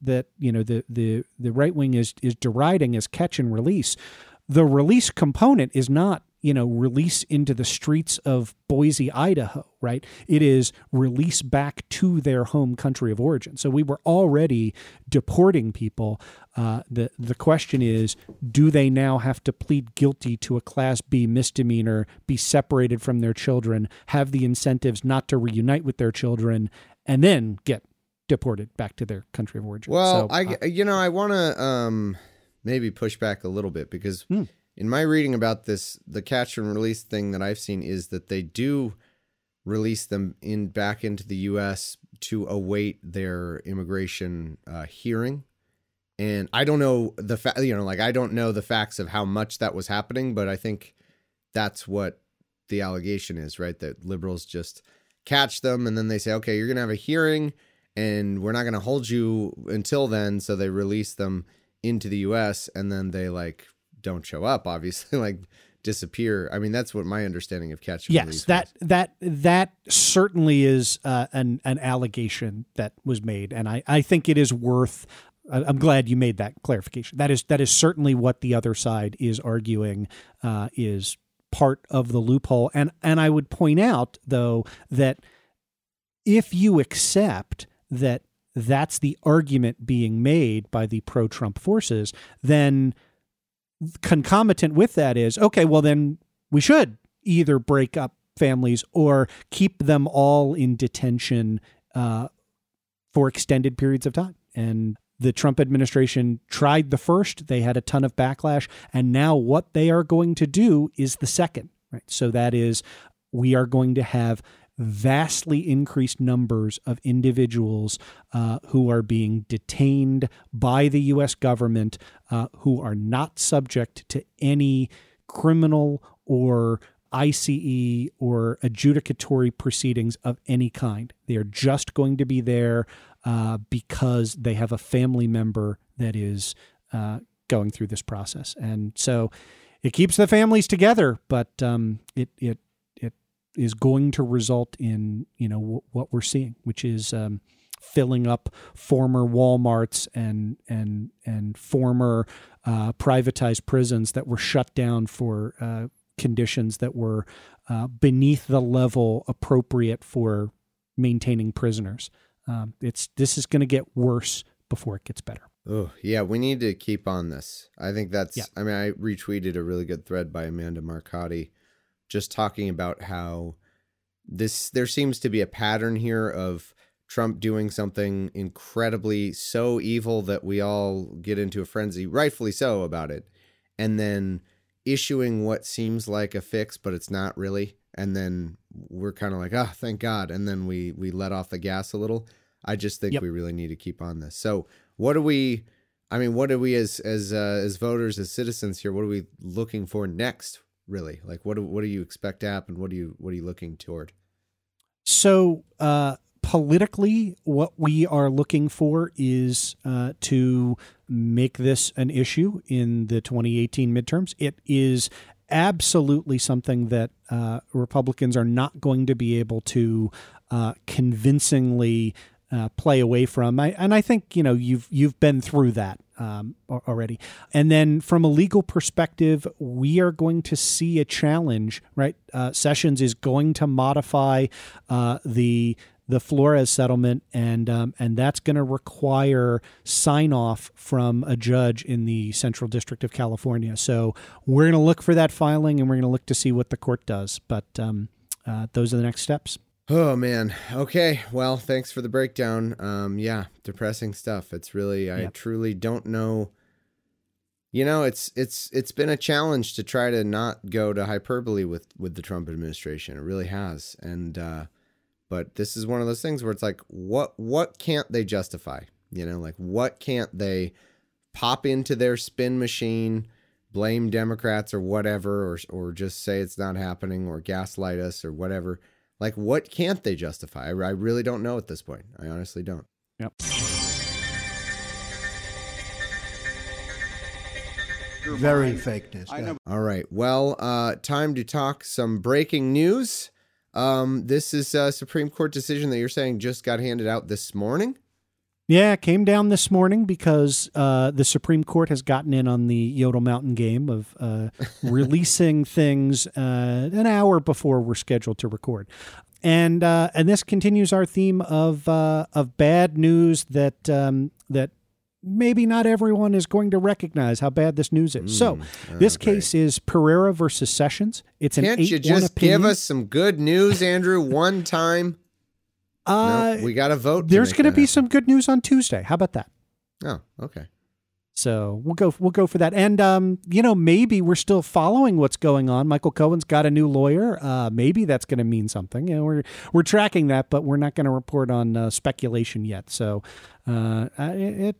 the right wing is deriding as catch and release. The release component is not, release into the streets of Boise, Idaho, right? It is release back to their home country of origin. So we were already deporting people. The question is, do they now have to plead guilty to a Class B misdemeanor, be separated from their children, have the incentives not to reunite with their children, and then get deported back to their country of origin? Well, I want to maybe push back a little bit, because in my reading about this, the catch and release thing that I've seen is that they do release them back into the U.S. to await their immigration hearing. And I don't know I don't know the facts of how much that was happening, but I think that's what the allegation is, right? That liberals just catch them and then they say, okay, you're going to have a hearing and we're not going to hold you until then. So they release them into the U.S. and then they don't show up, obviously, disappear. I mean, that's what my understanding of catch and release was. That certainly is an allegation that was made, and I think it is worth. I'm glad you made that clarification. That is certainly what the other side is arguing is part of the loophole, and I would point out though that if you accept that that's the argument being made by the pro-Trump forces, then concomitant with that is, okay, well then we should either break up families or keep them all in detention for extended periods of time. And the Trump administration tried the first, they had a ton of backlash, and now what they are going to do is the second, right? So that is, we are going to have vastly increased numbers of individuals who are being detained by the U.S. government, who are not subject to any criminal or ICE or adjudicatory proceedings of any kind. They are just going to be there because they have a family member that is going through this process. And so it keeps the families together, but it is going to result in, what we're seeing, which is filling up former Walmarts and former privatized prisons that were shut down for conditions that were beneath the level appropriate for maintaining prisoners. This is going to get worse before it gets better. Oh, yeah, we need to keep on this. I think that's, I mean, I retweeted a really good thread by Amanda Marcotti just talking about how there seems to be a pattern here of Trump doing something incredibly so evil that we all get into a frenzy, rightfully so, about it, and then issuing what seems like a fix, but it's not really. And then we're kind of like, oh, thank God. And then we let off the gas a little. I just think we really need to keep on this. So what do we as voters, as citizens here, what are we looking for next? Really? Like, what do you expect to happen? What are you looking toward? So, politically, what we are looking for is to make this an issue in the 2018 midterms. It is absolutely something that Republicans are not going to be able to convincingly play away from. I think, you know, you've been through that already. And then from a legal perspective, we are going to see a challenge, right? Sessions is going to modify the Flores settlement, and that's going to require sign off from a judge in the Central District of California. So we're going to look for that filing, and we're going to look to see what the court does. But those are the next steps. Oh, man. Okay. Well, thanks for the breakdown. Yeah, depressing stuff. It's really, I truly don't know. You know, it's been a challenge to try to not go to hyperbole with the Trump administration. It really has. And, but this is one of those things where it's like, what can't they justify? You know, like, what can't they pop into their spin machine, blame Democrats or whatever, or just say it's not happening, or gaslight us or whatever. Like, what can't they justify? I really don't know at this point. I honestly don't. Yep. Very fake news. All right. Well, time to talk some breaking news. This is a Supreme Court decision that you're saying just got handed out this morning? Yeah, it came down this morning because the Supreme Court has gotten in on the Yodel Mountain game of releasing things an hour before we're scheduled to record. And this continues our theme of bad news that maybe not everyone is going to recognize how bad this news is. So this case is Pereira versus Sessions. It's an 8-1 opinion. Can't you just give us some good news, Andrew, one time? No, we got to vote. There's going to be some good news on Tuesday. How about that? Oh, okay. So we'll go for that. And, you know, maybe we're still following what's going on. Michael Cohen's got a new lawyer. Maybe that's going to mean something. You know, we're tracking that, but we're not going to report on speculation yet. So I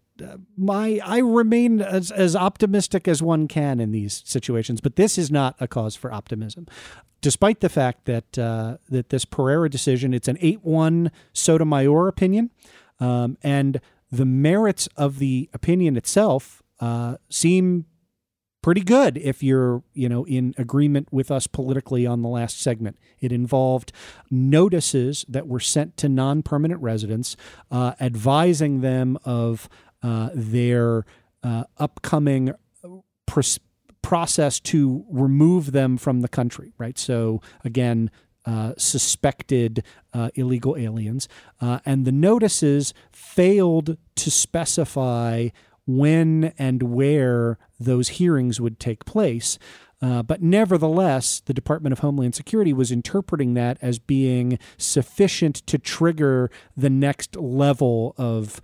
remain as optimistic as one can in these situations, but this is not a cause for optimism. Despite the fact that that this Pereira decision, it's an 8-1 Sotomayor opinion, and the merits of the opinion itself seem pretty good if you're, you know, in agreement with us politically on the last segment. It involved notices that were sent to non-permanent residents, advising them of their upcoming process to remove them from the country, right? So again, suspected illegal aliens. And the notices failed to specify when and where those hearings would take place. But nevertheless, the Department of Homeland Security was interpreting that as being sufficient to trigger the next level of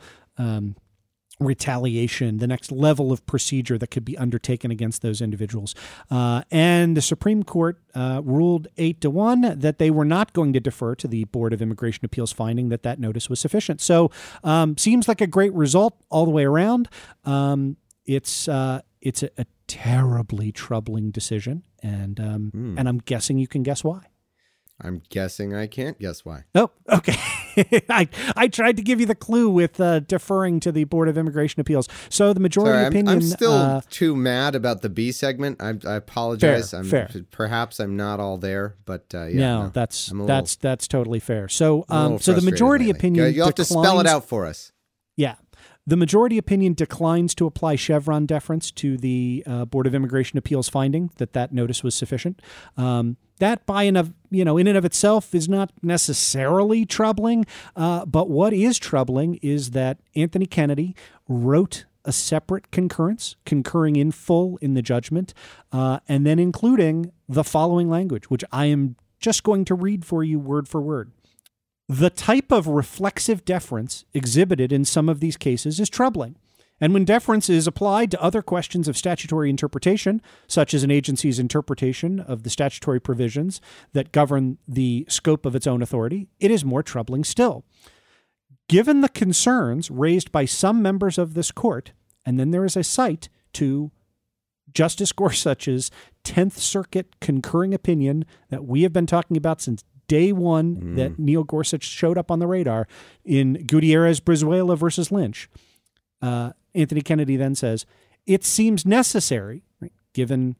retaliation, the next level of procedure that could be undertaken against those individuals. And the Supreme Court ruled 8-1 that they were not going to defer to the Board of Immigration Appeals finding that notice was sufficient. So seems like a great result all the way around. It's a terribly troubling decision, and I'm guessing you can guess why. I'm guessing I can't guess why. Oh, okay. I tried to give you the clue with deferring to the Board of Immigration Appeals. So the majority opinion. I'm still too mad about the B segment. I apologize. Fair. Perhaps I'm not all there, but yeah. No, that's totally fair. So so the majority opinion. You'll have to spell it out for us. Yeah. The majority opinion declines to apply Chevron deference to the Board of Immigration Appeals finding that notice was sufficient. That in and of itself is not necessarily troubling. But what is troubling is that Anthony Kennedy wrote a separate concurrence, concurring in full in the judgment, and then including the following language, which I am just going to read for you word for word. The type of reflexive deference exhibited in some of these cases is troubling. And when deference is applied to other questions of statutory interpretation, such as an agency's interpretation of the statutory provisions that govern the scope of its own authority, it is more troubling still. Given the concerns raised by some members of this court, and then there is a cite to Justice Gorsuch's 10th Circuit concurring opinion that we have been talking about since day one that Neil Gorsuch showed up on the radar in Gutierrez-Brizuela versus Lynch. Anthony Kennedy then says, it seems necessary, right, given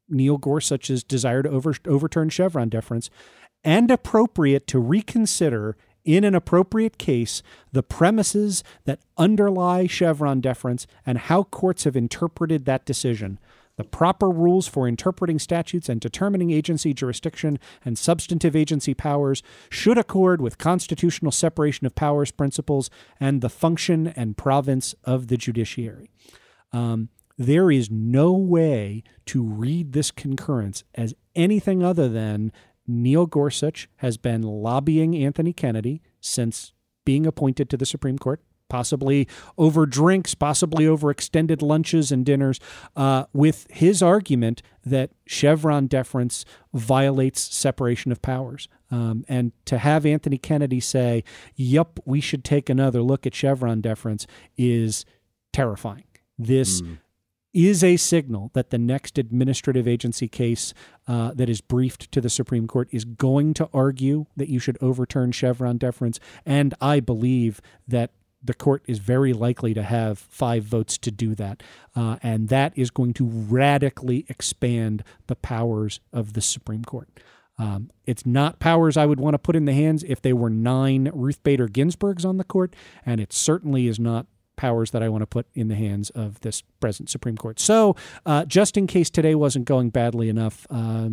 Neil Gorsuch's desire to overturn Chevron deference, and appropriate to reconsider in an appropriate case the premises that underlie Chevron deference and how courts have interpreted that decision. The proper rules for interpreting statutes and determining agency jurisdiction and substantive agency powers should accord with constitutional separation of powers principles and the function and province of the judiciary. There is no way to read this concurrence as anything other than Neil Gorsuch has been lobbying Anthony Kennedy since being appointed to the Supreme Court, possibly over drinks, possibly over extended lunches and dinners, with his argument that Chevron deference violates separation of powers. And to have Anthony Kennedy say, yup, we should take another look at Chevron deference is terrifying. This is a signal that the next administrative agency case that is briefed to the Supreme Court is going to argue that you should overturn Chevron deference. And I believe that the court is very likely to have 5 votes to do that. And that is going to radically expand the powers of the Supreme Court. It's not powers I would want to put in the hands if there were 9 Ruth Bader Ginsburgs on the court. And it certainly is not powers that I want to put in the hands of this present Supreme Court. So just in case today wasn't going badly enough,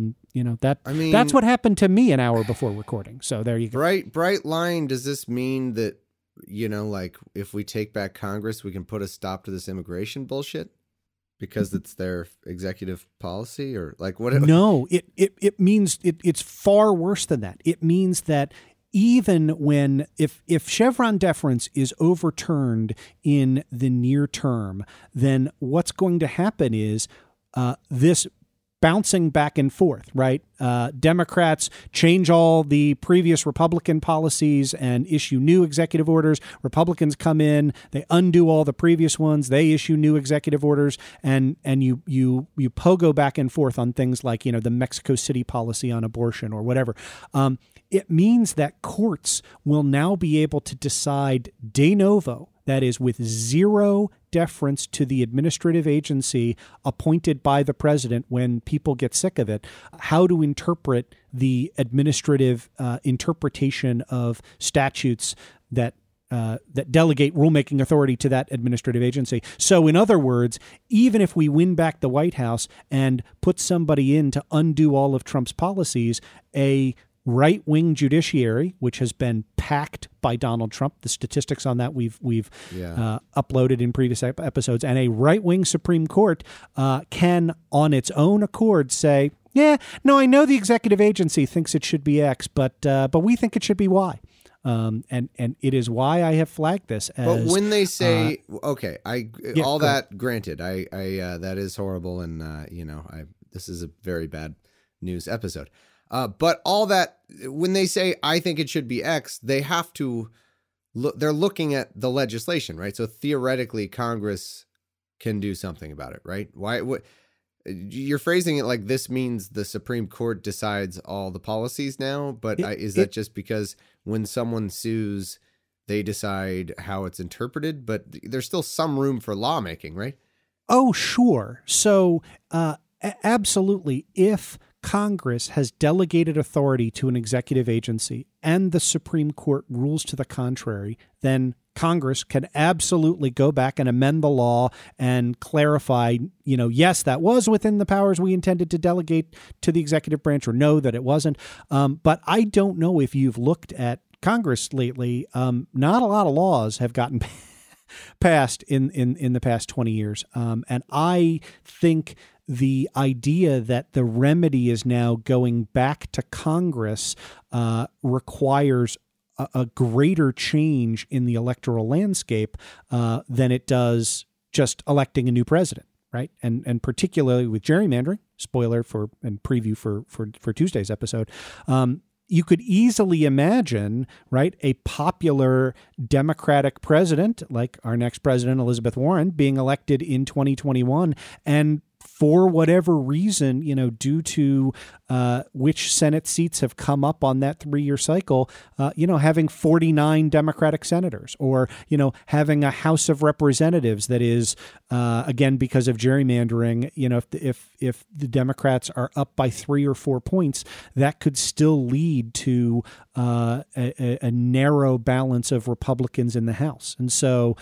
that's what happened to me an hour before recording. So there you go. Bright line. Does this mean that, like if we take back Congress, we can put a stop to this immigration bullshit because it's their executive policy, or like what? No, it means it's far worse than that. It means that even when, if Chevron deference is overturned in the near term, then what's going to happen is this bouncing back and forth, right? Democrats change all the previous Republican policies and issue new executive orders. Republicans come in, they undo all the previous ones, they issue new executive orders, and you pogo back and forth on things like, the Mexico City policy on abortion or whatever. It means that courts will now be able to decide de novo, that is, with zero deference to the administrative agency appointed by the president when people get sick of it, how to interpret the administrative interpretation of statutes that delegate rulemaking authority to that administrative agency. So in other words, even if we win back the White House and put somebody in to undo all of Trump's policies, a right-wing judiciary, which has been packed by Donald Trump, the statistics on that we've uploaded in previous episodes, and a right-wing Supreme Court can, on its own accord, say, yeah, no, I know the executive agency thinks it should be X, but we think it should be Y. And it is why I have flagged this as. But when they say, okay, that granted, I that is horrible, and this is a very bad news episode. But all that, when they say, I think it should be X, they have to look, they're looking at the legislation, right? So theoretically, Congress can do something about it, right? You're phrasing it like this means the Supreme Court decides all the policies now, but is that just because when someone sues, they decide how it's interpreted, but there's still some room for lawmaking, right? Oh, sure. So absolutely, if Congress has delegated authority to an executive agency and the Supreme Court rules to the contrary, then Congress can absolutely go back and amend the law and clarify, yes, that was within the powers we intended to delegate to the executive branch, or no, that it wasn't. But I don't know if you've looked at Congress lately. Not a lot of laws have gotten passed in the past 20 years. And I think the idea that the remedy is now going back to Congress requires a greater change in the electoral landscape than it does just electing a new president, right? And particularly with gerrymandering, spoiler and preview for Tuesday's episode, you could easily imagine, right, a popular Democratic president like our next president, Elizabeth Warren, being elected in 2021 and for whatever reason, due to which Senate seats have come up on that 3-year cycle, having 49 Democratic senators, or, having a House of Representatives that is, again, because of gerrymandering, if the Democrats are up by 3 or 4 points, that could still lead to a narrow balance of Republicans in the House. And so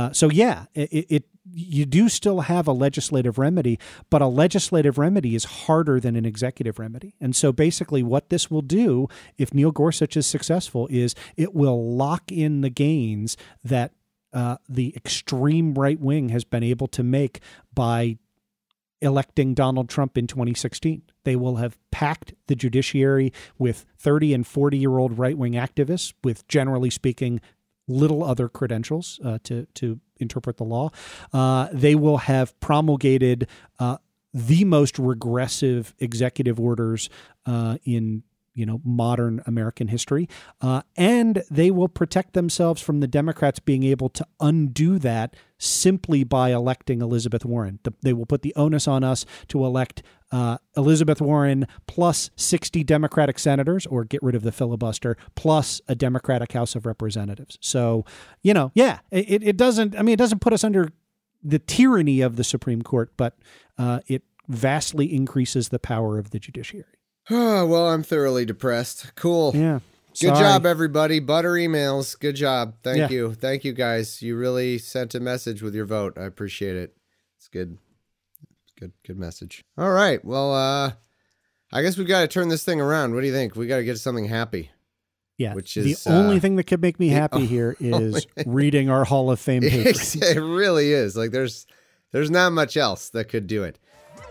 you do still have a legislative remedy, but a legislative remedy is harder than an executive remedy. And so basically what this will do, if Neil Gorsuch is successful, is it will lock in the gains that the extreme right wing has been able to make by electing Donald Trump in 2016. They will have packed the judiciary with 30 and 40-year-old right-wing activists with, generally speaking, little other credentials to interpret the law. They will have promulgated the most regressive executive orders in modern American history, and they will protect themselves from the Democrats being able to undo that simply by electing Elizabeth Warren. They will put the onus on us to elect Elizabeth Warren plus 60 Democratic senators, or get rid of the filibuster, plus a Democratic House of Representatives. So, it doesn't put us under the tyranny of the Supreme Court, but it vastly increases the power of the judiciary. Oh, well, I'm thoroughly depressed. Cool. Yeah. Good job, everybody. Butter emails. Good job. Thank you. Thank you, guys. You really sent a message with your vote. I appreciate it. It's good. Good message. All right. Well, I guess we got to turn this thing around. What do you think? We got to get to something happy. Yeah. Which is the only thing that could make me happy here is reading our Hall of Fame papers. It really is. Like there's not much else that could do it.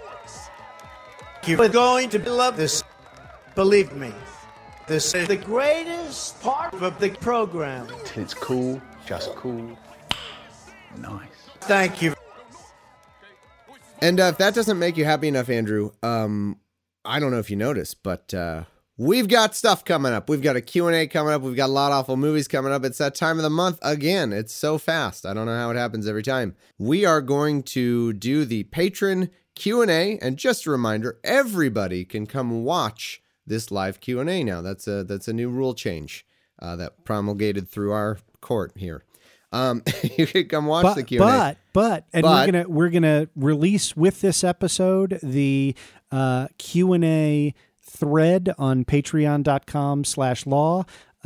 You're going to love this. Believe me. This is the greatest part of the program. It's cool. Just cool. Nice. Thank you. And if that doesn't make you happy enough, Andrew, I don't know if you noticed, but we've got stuff coming up. We've got a Q&A coming up. We've got a lot of awful movies coming up. It's that time of the month again. It's so fast. I don't know how it happens every time. We are going to do the patron Q&A, and just a reminder, everybody can come watch this live Q&A now. That's a new rule change that promulgated through our court here. You can come watch the Q&A. But we're gonna release with this episode the Q&A thread on patreon.com/law.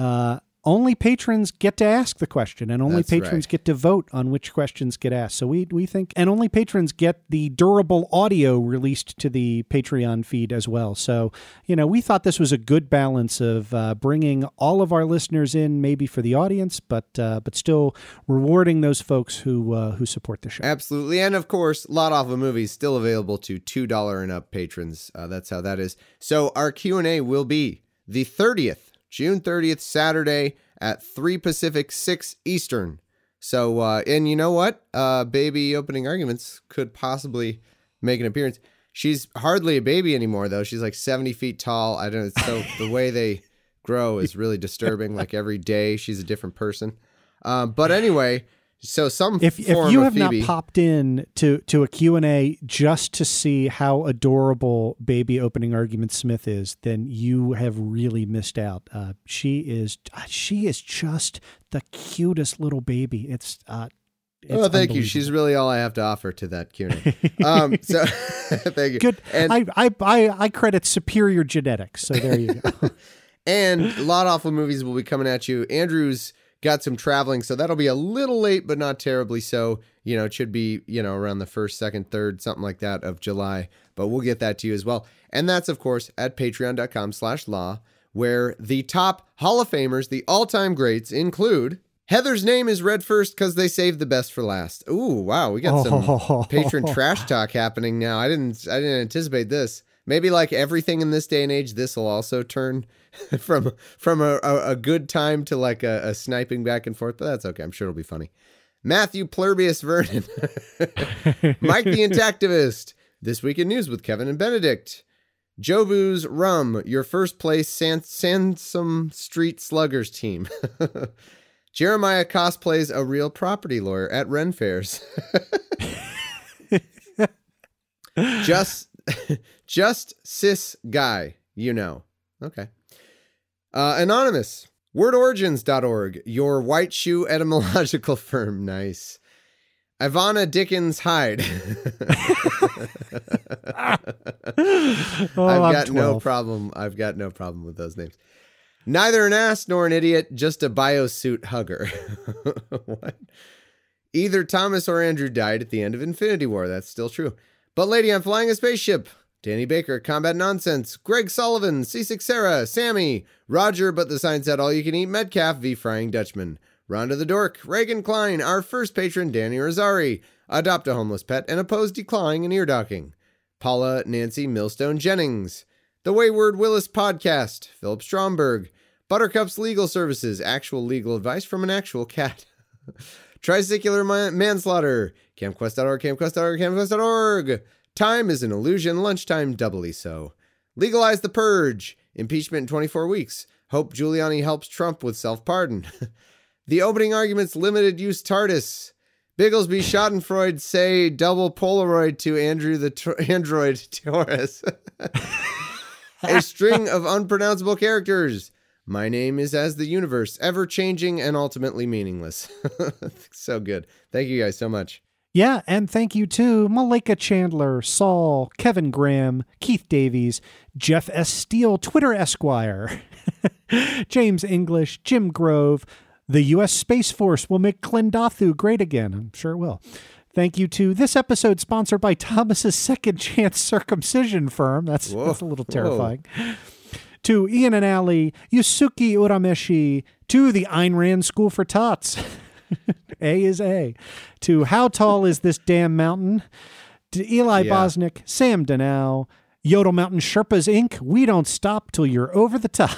Only patrons get to ask the question, and only patrons get to vote on which questions get asked. So we think, and only patrons get the durable audio released to the Patreon feed as well. So, we thought this was a good balance of bringing all of our listeners in, maybe for the audience, but still rewarding those folks who support the show. Absolutely. And of course, Lot Awful Movies still available to $2 and up patrons. That's how that is. So our Q&A will be the 30th. June 30th, Saturday at 3 Pacific, 6 Eastern. So, and you know what? Baby Opening Arguments could possibly make an appearance. She's hardly a baby anymore, though. She's like 70 feet tall. I don't know. So the way they grow is really disturbing. Like every day, she's a different person. But anyway, so if you have Phoebe, not popped in to a Q&A just to see how adorable Baby Opening Argument Smith is, then you have really missed out. She is just the cutest little baby. It's thank you. She's really all I have to offer to that Q&A. So thank you. Good. And I credit superior genetics. So there you go. And a lot of awful movies will be coming at you. Andrew's got some traveling, so that'll be a little late, but not terribly so. It should be, around the 1st, 2nd, 3rd, something like that of July, but we'll get that to you as well. And that's, of course, at patreon.com/law, where the top Hall of Famers, the all-time greats, include Heather's name is read first because they saved the best for last. Ooh, wow, we got some patron trash talk happening now. I didn't anticipate this. Maybe like everything in this day and age, this will also turn from a good time to like a sniping back and forth, but that's okay. I'm sure it'll be funny. Matthew Plurbius Vernon, Mike the Intactivist, This Week in News with Kevin and Benedict, Jobu's Rum, Your First Place Sansom Street Sluggers Team, Jeremiah cosplays a real property lawyer at Ren Fairs. Just cis guy, you know. Okay. Anonymous. Wordorigins.org, your white shoe etymological firm. Nice. Ivana Dickens Hyde. I've got no problem with those names. Neither an ass nor an idiot, just a biosuit hugger. What? Either Thomas or Andrew died at the end of Infinity War. That's still true. But lady, I'm flying a spaceship. Danny Baker, Combat Nonsense, Greg Sullivan, C6 Sarah, Sammy, Roger, but the sign said all you can eat Metcalf, V Frying Dutchman, Rhonda the Dork, Reagan Klein, our first patron, Danny Rosari, Adopt a Homeless Pet and Oppose Declawing and Ear Docking, Paula Nancy Millstone Jennings, The Wayward Willis Podcast, Philip Stromberg, Buttercup's Legal Services, actual legal advice from an actual cat, Tricycular Manslaughter, CampQuest.org, CampQuest.org, CampQuest.org, Time is an Illusion, Lunchtime doubly so, Legalize the Purge, Impeachment in 24 weeks, Hope Giuliani helps Trump with self-pardon, The Opening Arguments Limited Use TARDIS, Bigglesby Schadenfreude say double Polaroid to Andrew the Android Taurus, A String of Unpronounceable Characters, My Name is As the Universe, Ever-Changing and Ultimately Meaningless. So good. Thank you guys so much. Yeah, and thank you to Malika Chandler, Saul, Kevin Graham, Keith Davies, Jeff S. Steele, Twitter Esquire, James English, Jim Grove. The U.S. Space Force will make Klendathu great again. I'm sure it will. Thank you to this episode sponsored by Thomas's Second Chance Circumcision Firm. That's a little terrifying. To Ian and Allie, Yusuke Urameshi, to the Ayn Rand School for Tots. A is A. To How Tall Is This Damn Mountain? To Eli Bosnick, Sam Danow, Yodel Mountain Sherpas Inc. We don't stop till you're over the top.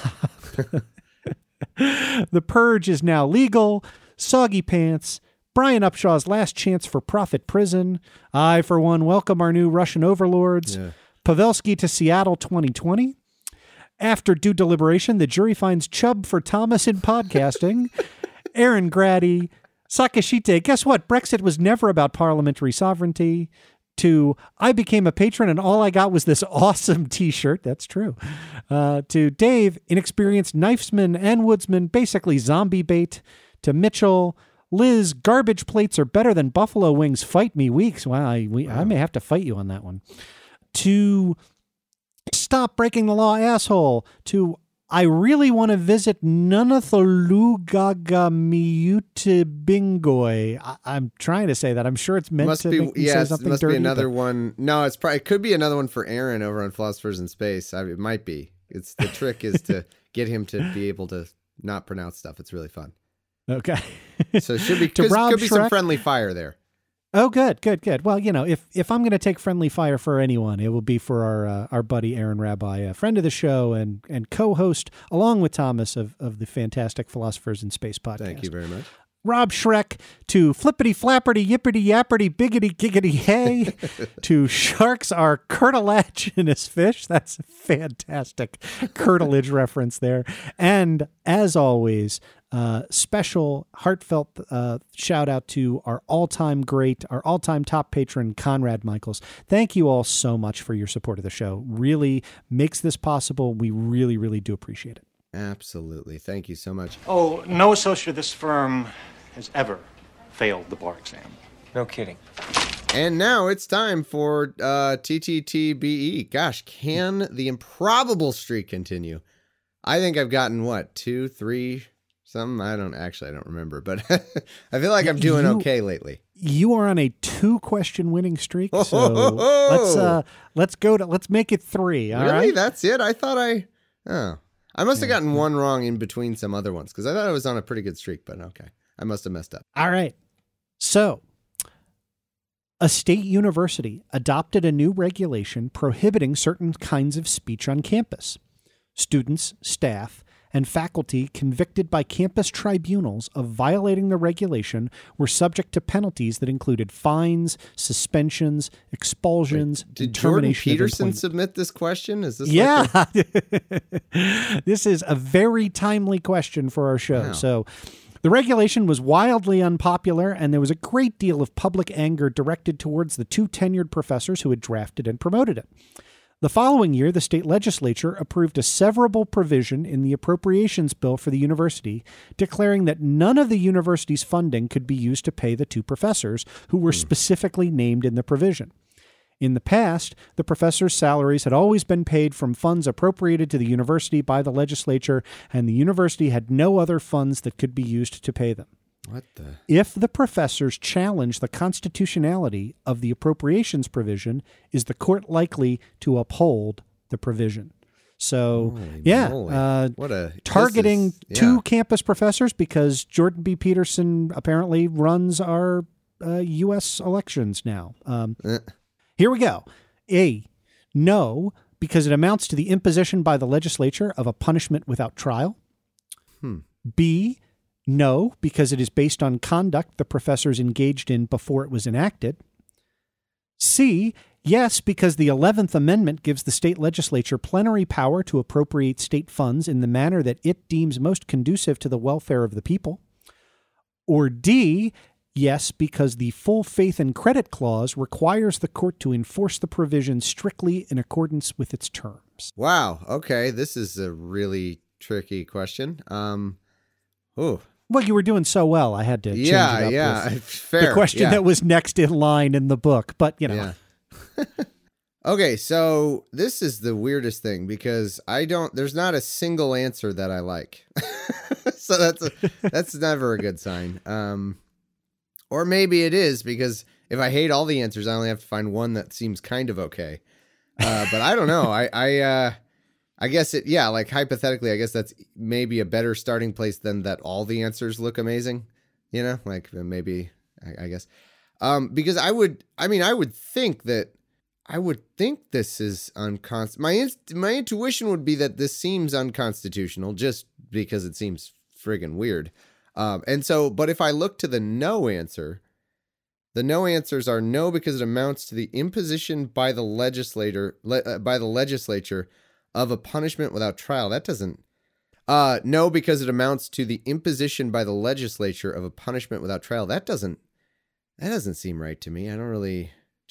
The Purge is now legal. Soggy Pants. Brian Upshaw's Last Chance for Profit Prison. I, for one, welcome our new Russian overlords. Yeah. Pavelski to Seattle 2020. After due deliberation, the jury finds Chubb for Thomas in podcasting. Aaron Grady. Sakashite, guess what? Brexit was never about parliamentary sovereignty. To I became a patron and all I got was this awesome t-shirt. That's true. To Dave, inexperienced knifesman and woodsman, basically zombie bait. To Mitchell, Liz, garbage plates are better than buffalo wings. Fight me weeks. Wow, I may have to fight you on that one. To Stop Breaking the Law, asshole. To I really want to visit Nunatholugagamiyutibingoy. I'm trying to say that. I'm sure it's meant to make me say something must dirty. Be another one. No, it could be another one for Aaron over on Philosophers in Space. It might be. The trick is to get him to be able to not pronounce stuff. It's really fun. Okay. So it should be, could be some friendly fire there. Oh, good. Well, if I'm going to take friendly fire for anyone, it will be for our buddy Aaron Rabbi, a friend of the show and co-host, along with Thomas, of the fantastic Philosophers in Space podcast. Thank you very much. Rob Schreck, to Flippity Flapperty Yippity Yapperty Biggity Giggity Hey, to Sharks are cartilaginous fish. That's a fantastic curtilage reference there. And as always, special heartfelt shout out to our all-time great, our all-time top patron, Conrad Michaels. Thank you all so much for your support of the show. Really makes this possible. We really, really do appreciate it. Absolutely. Thank you so much. Oh, no associate of this firm has ever failed the bar exam. No kidding. And now it's time for TTTBE. Gosh, can the improbable streak continue? I think I've gotten, 2, 3, something? I don't remember, but I feel like I'm doing okay lately. You are on a 2-question winning streak, so let's make it 3. All really? Right? That's it? I thought I must have gotten one wrong in between some other ones because I thought I was on a pretty good streak, but okay. I must have messed up. All right. So, a state university adopted a new regulation prohibiting certain kinds of speech on campus. Students, staff, and faculty convicted by campus tribunals of violating the regulation were subject to penalties that included fines, suspensions, expulsions, Did and Jordan termination Peterson of submit this question? Is this This is a very timely question for our show. Wow. So The regulation was wildly unpopular, and there was a great deal of public anger directed towards the 2 tenured professors who had drafted and promoted it. The following year, the state legislature approved a severable provision in the appropriations bill for the university, declaring that none of the university's funding could be used to pay the 2 professors who were specifically named in the provision. In the past, the professors' salaries had always been paid from funds appropriated to the university by the legislature, and the university had no other funds that could be used to pay them. What the? If the professors challenge the constitutionality of the appropriations provision, is the court likely to uphold the provision? So, targeting 2 campus professors because Jordan B. Peterson apparently runs our U.S. elections now. Here we go. A, no, because it amounts to the imposition by the legislature of a punishment without trial. B, no, because it is based on conduct the professors engaged in before it was enacted. C, yes, because the 11th Amendment gives the state legislature plenary power to appropriate state funds in the manner that it deems most conducive to the welfare of the people. Or D, yes, because the full faith and credit clause requires the court to enforce the provision strictly in accordance with its terms. Wow. Okay. This is a really tricky question. Well, you were doing so well. I had to change it up with fair. The question that was next in line in the book, but Yeah. Okay. So this is the weirdest thing because there's not a single answer that I like. So that's never a good sign. Or maybe it is because if I hate all the answers, I only have to find one that seems kind of okay. But I don't know. I guess like hypothetically, I guess that's maybe a better starting place than that all the answers look amazing. You know, like maybe, I guess. Because I would think this is unconstitutional. My intuition would be that this seems unconstitutional just because it seems friggin' weird. But if I look to the no answer, the no answers are no because it amounts to the imposition by the legislature of a punishment without trial. That doesn't. No because it amounts to the imposition by the legislature of a punishment without trial. That doesn't seem right to me. I don't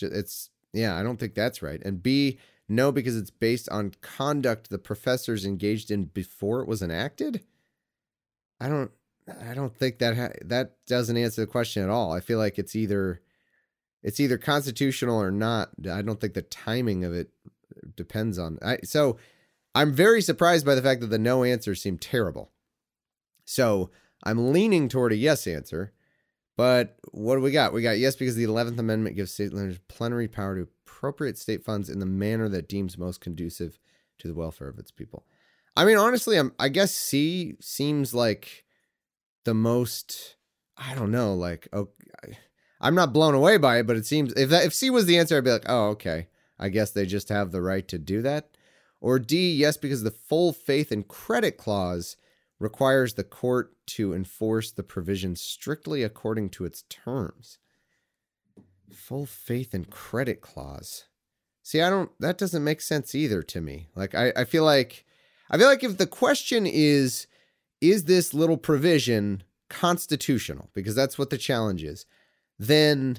think that's right. And B, no because it's based on conduct the professors engaged in before it was enacted. I don't think that doesn't answer the question at all. I feel like it's either constitutional or not. I don't think the timing of it depends on. So I'm very surprised by the fact that the no answers seem terrible. So I'm leaning toward a yes answer. But what do we got? We got yes because the 11th Amendment gives state legislatures plenary power to appropriate state funds in the manner that deems most conducive to the welfare of its people. I mean, honestly, I guess C seems like the most, I don't know, like, I'm not blown away by it, but it seems if C was the answer, I'd be like, oh, okay, I guess they just have the right to do that. Or D, yes, because the full faith and credit clause requires the court to enforce the provision strictly according to its terms. Full faith and credit clause. See, that doesn't make sense either to me. Like, I feel like if the question is this little provision constitutional? Because that's what the challenge is. Then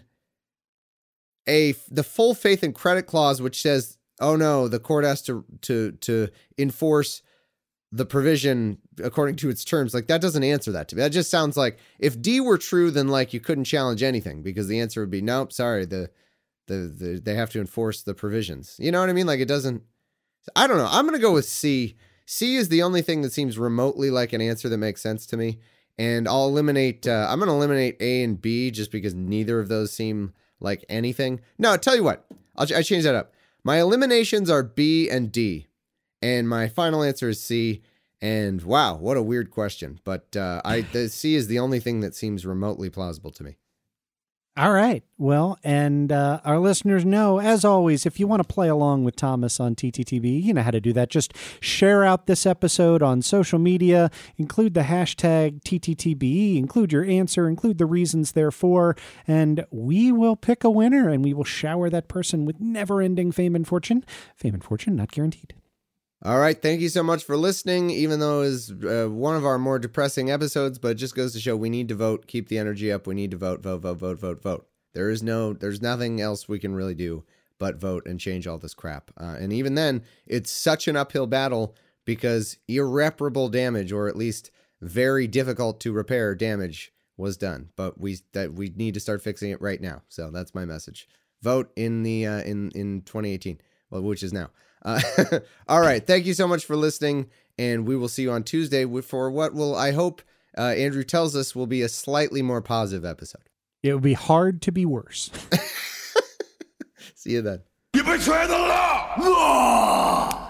the full faith and credit clause, which says, oh no, the court has to enforce the provision according to its terms. Like, that doesn't answer that to me. That just sounds like if D were true, then like you couldn't challenge anything because the answer would be, nope, sorry. They have to enforce the provisions. You know what I mean? Like, it doesn't, I don't know. I'm going to go with C. C is the only thing that seems remotely like an answer that makes sense to me. And I'll eliminate, I'm going to eliminate A and B just because neither of those seem like anything. No, I'll tell you what, I change that up. My eliminations are B and D. And my final answer is C. And wow, what a weird question. But the C is the only thing that seems remotely plausible to me. All right. Well, and our listeners know, as always, if you want to play along with Thomas on TTTB, you know how to do that. Just share out this episode on social media, include the hashtag TTTB, include your answer, include the reasons therefor, and we will pick a winner and we will shower that person with never-ending fame and fortune. Fame and fortune not guaranteed. All right. Thank you so much for listening, even though it was one of our more depressing episodes, but it just goes to show we need to vote. Keep the energy up. We need to vote, vote, vote, vote, vote, vote. There's nothing else we can really do but vote and change all this crap. And even then, it's such an uphill battle because irreparable damage, or at least very difficult to repair damage, was done. But we need to start fixing it right now. So that's my message. Vote in the in 2018, well, which is now. All right. Thank you so much for listening, and we will see you on Tuesday for what will, I hope, Andrew tells us, will be a slightly more positive episode. It would be hard to be worse. See you then. You betray the law!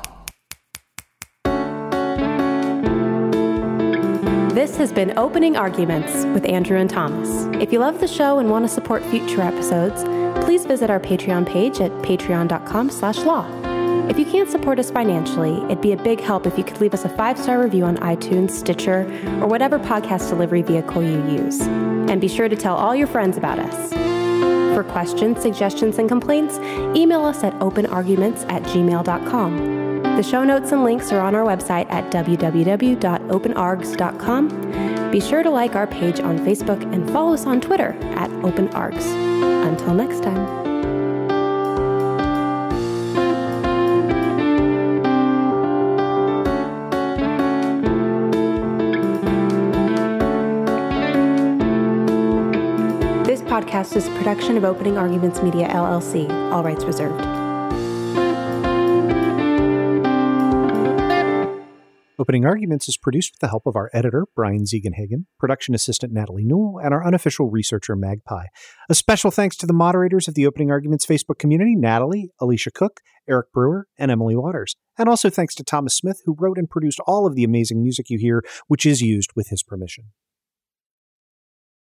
This has been Opening Arguments with Andrew and Thomas. If you love the show and want to support future episodes, please visit our Patreon page at patreon.com/law. If you can't support us financially, it'd be a big help if you could leave us a 5-star review on iTunes, Stitcher, or whatever podcast delivery vehicle you use. And be sure to tell all your friends about us. For questions, suggestions, and complaints, email us at openarguments@gmail.com. The show notes and links are on our website at www.openargs.com. Be sure to like our page on Facebook and follow us on Twitter at OpenArgs. Until next time. This podcast is a production of Opening Arguments Media, LLC. All rights reserved. Opening Arguments is produced with the help of our editor, Brian Ziegenhagen, production assistant Natalie Newell, and our unofficial researcher, Magpie. A special thanks to the moderators of the Opening Arguments Facebook community, Natalie, Alicia Cook, Eric Brewer, and Emily Waters. And also thanks to Thomas Smith, who wrote and produced all of the amazing music you hear, which is used with his permission.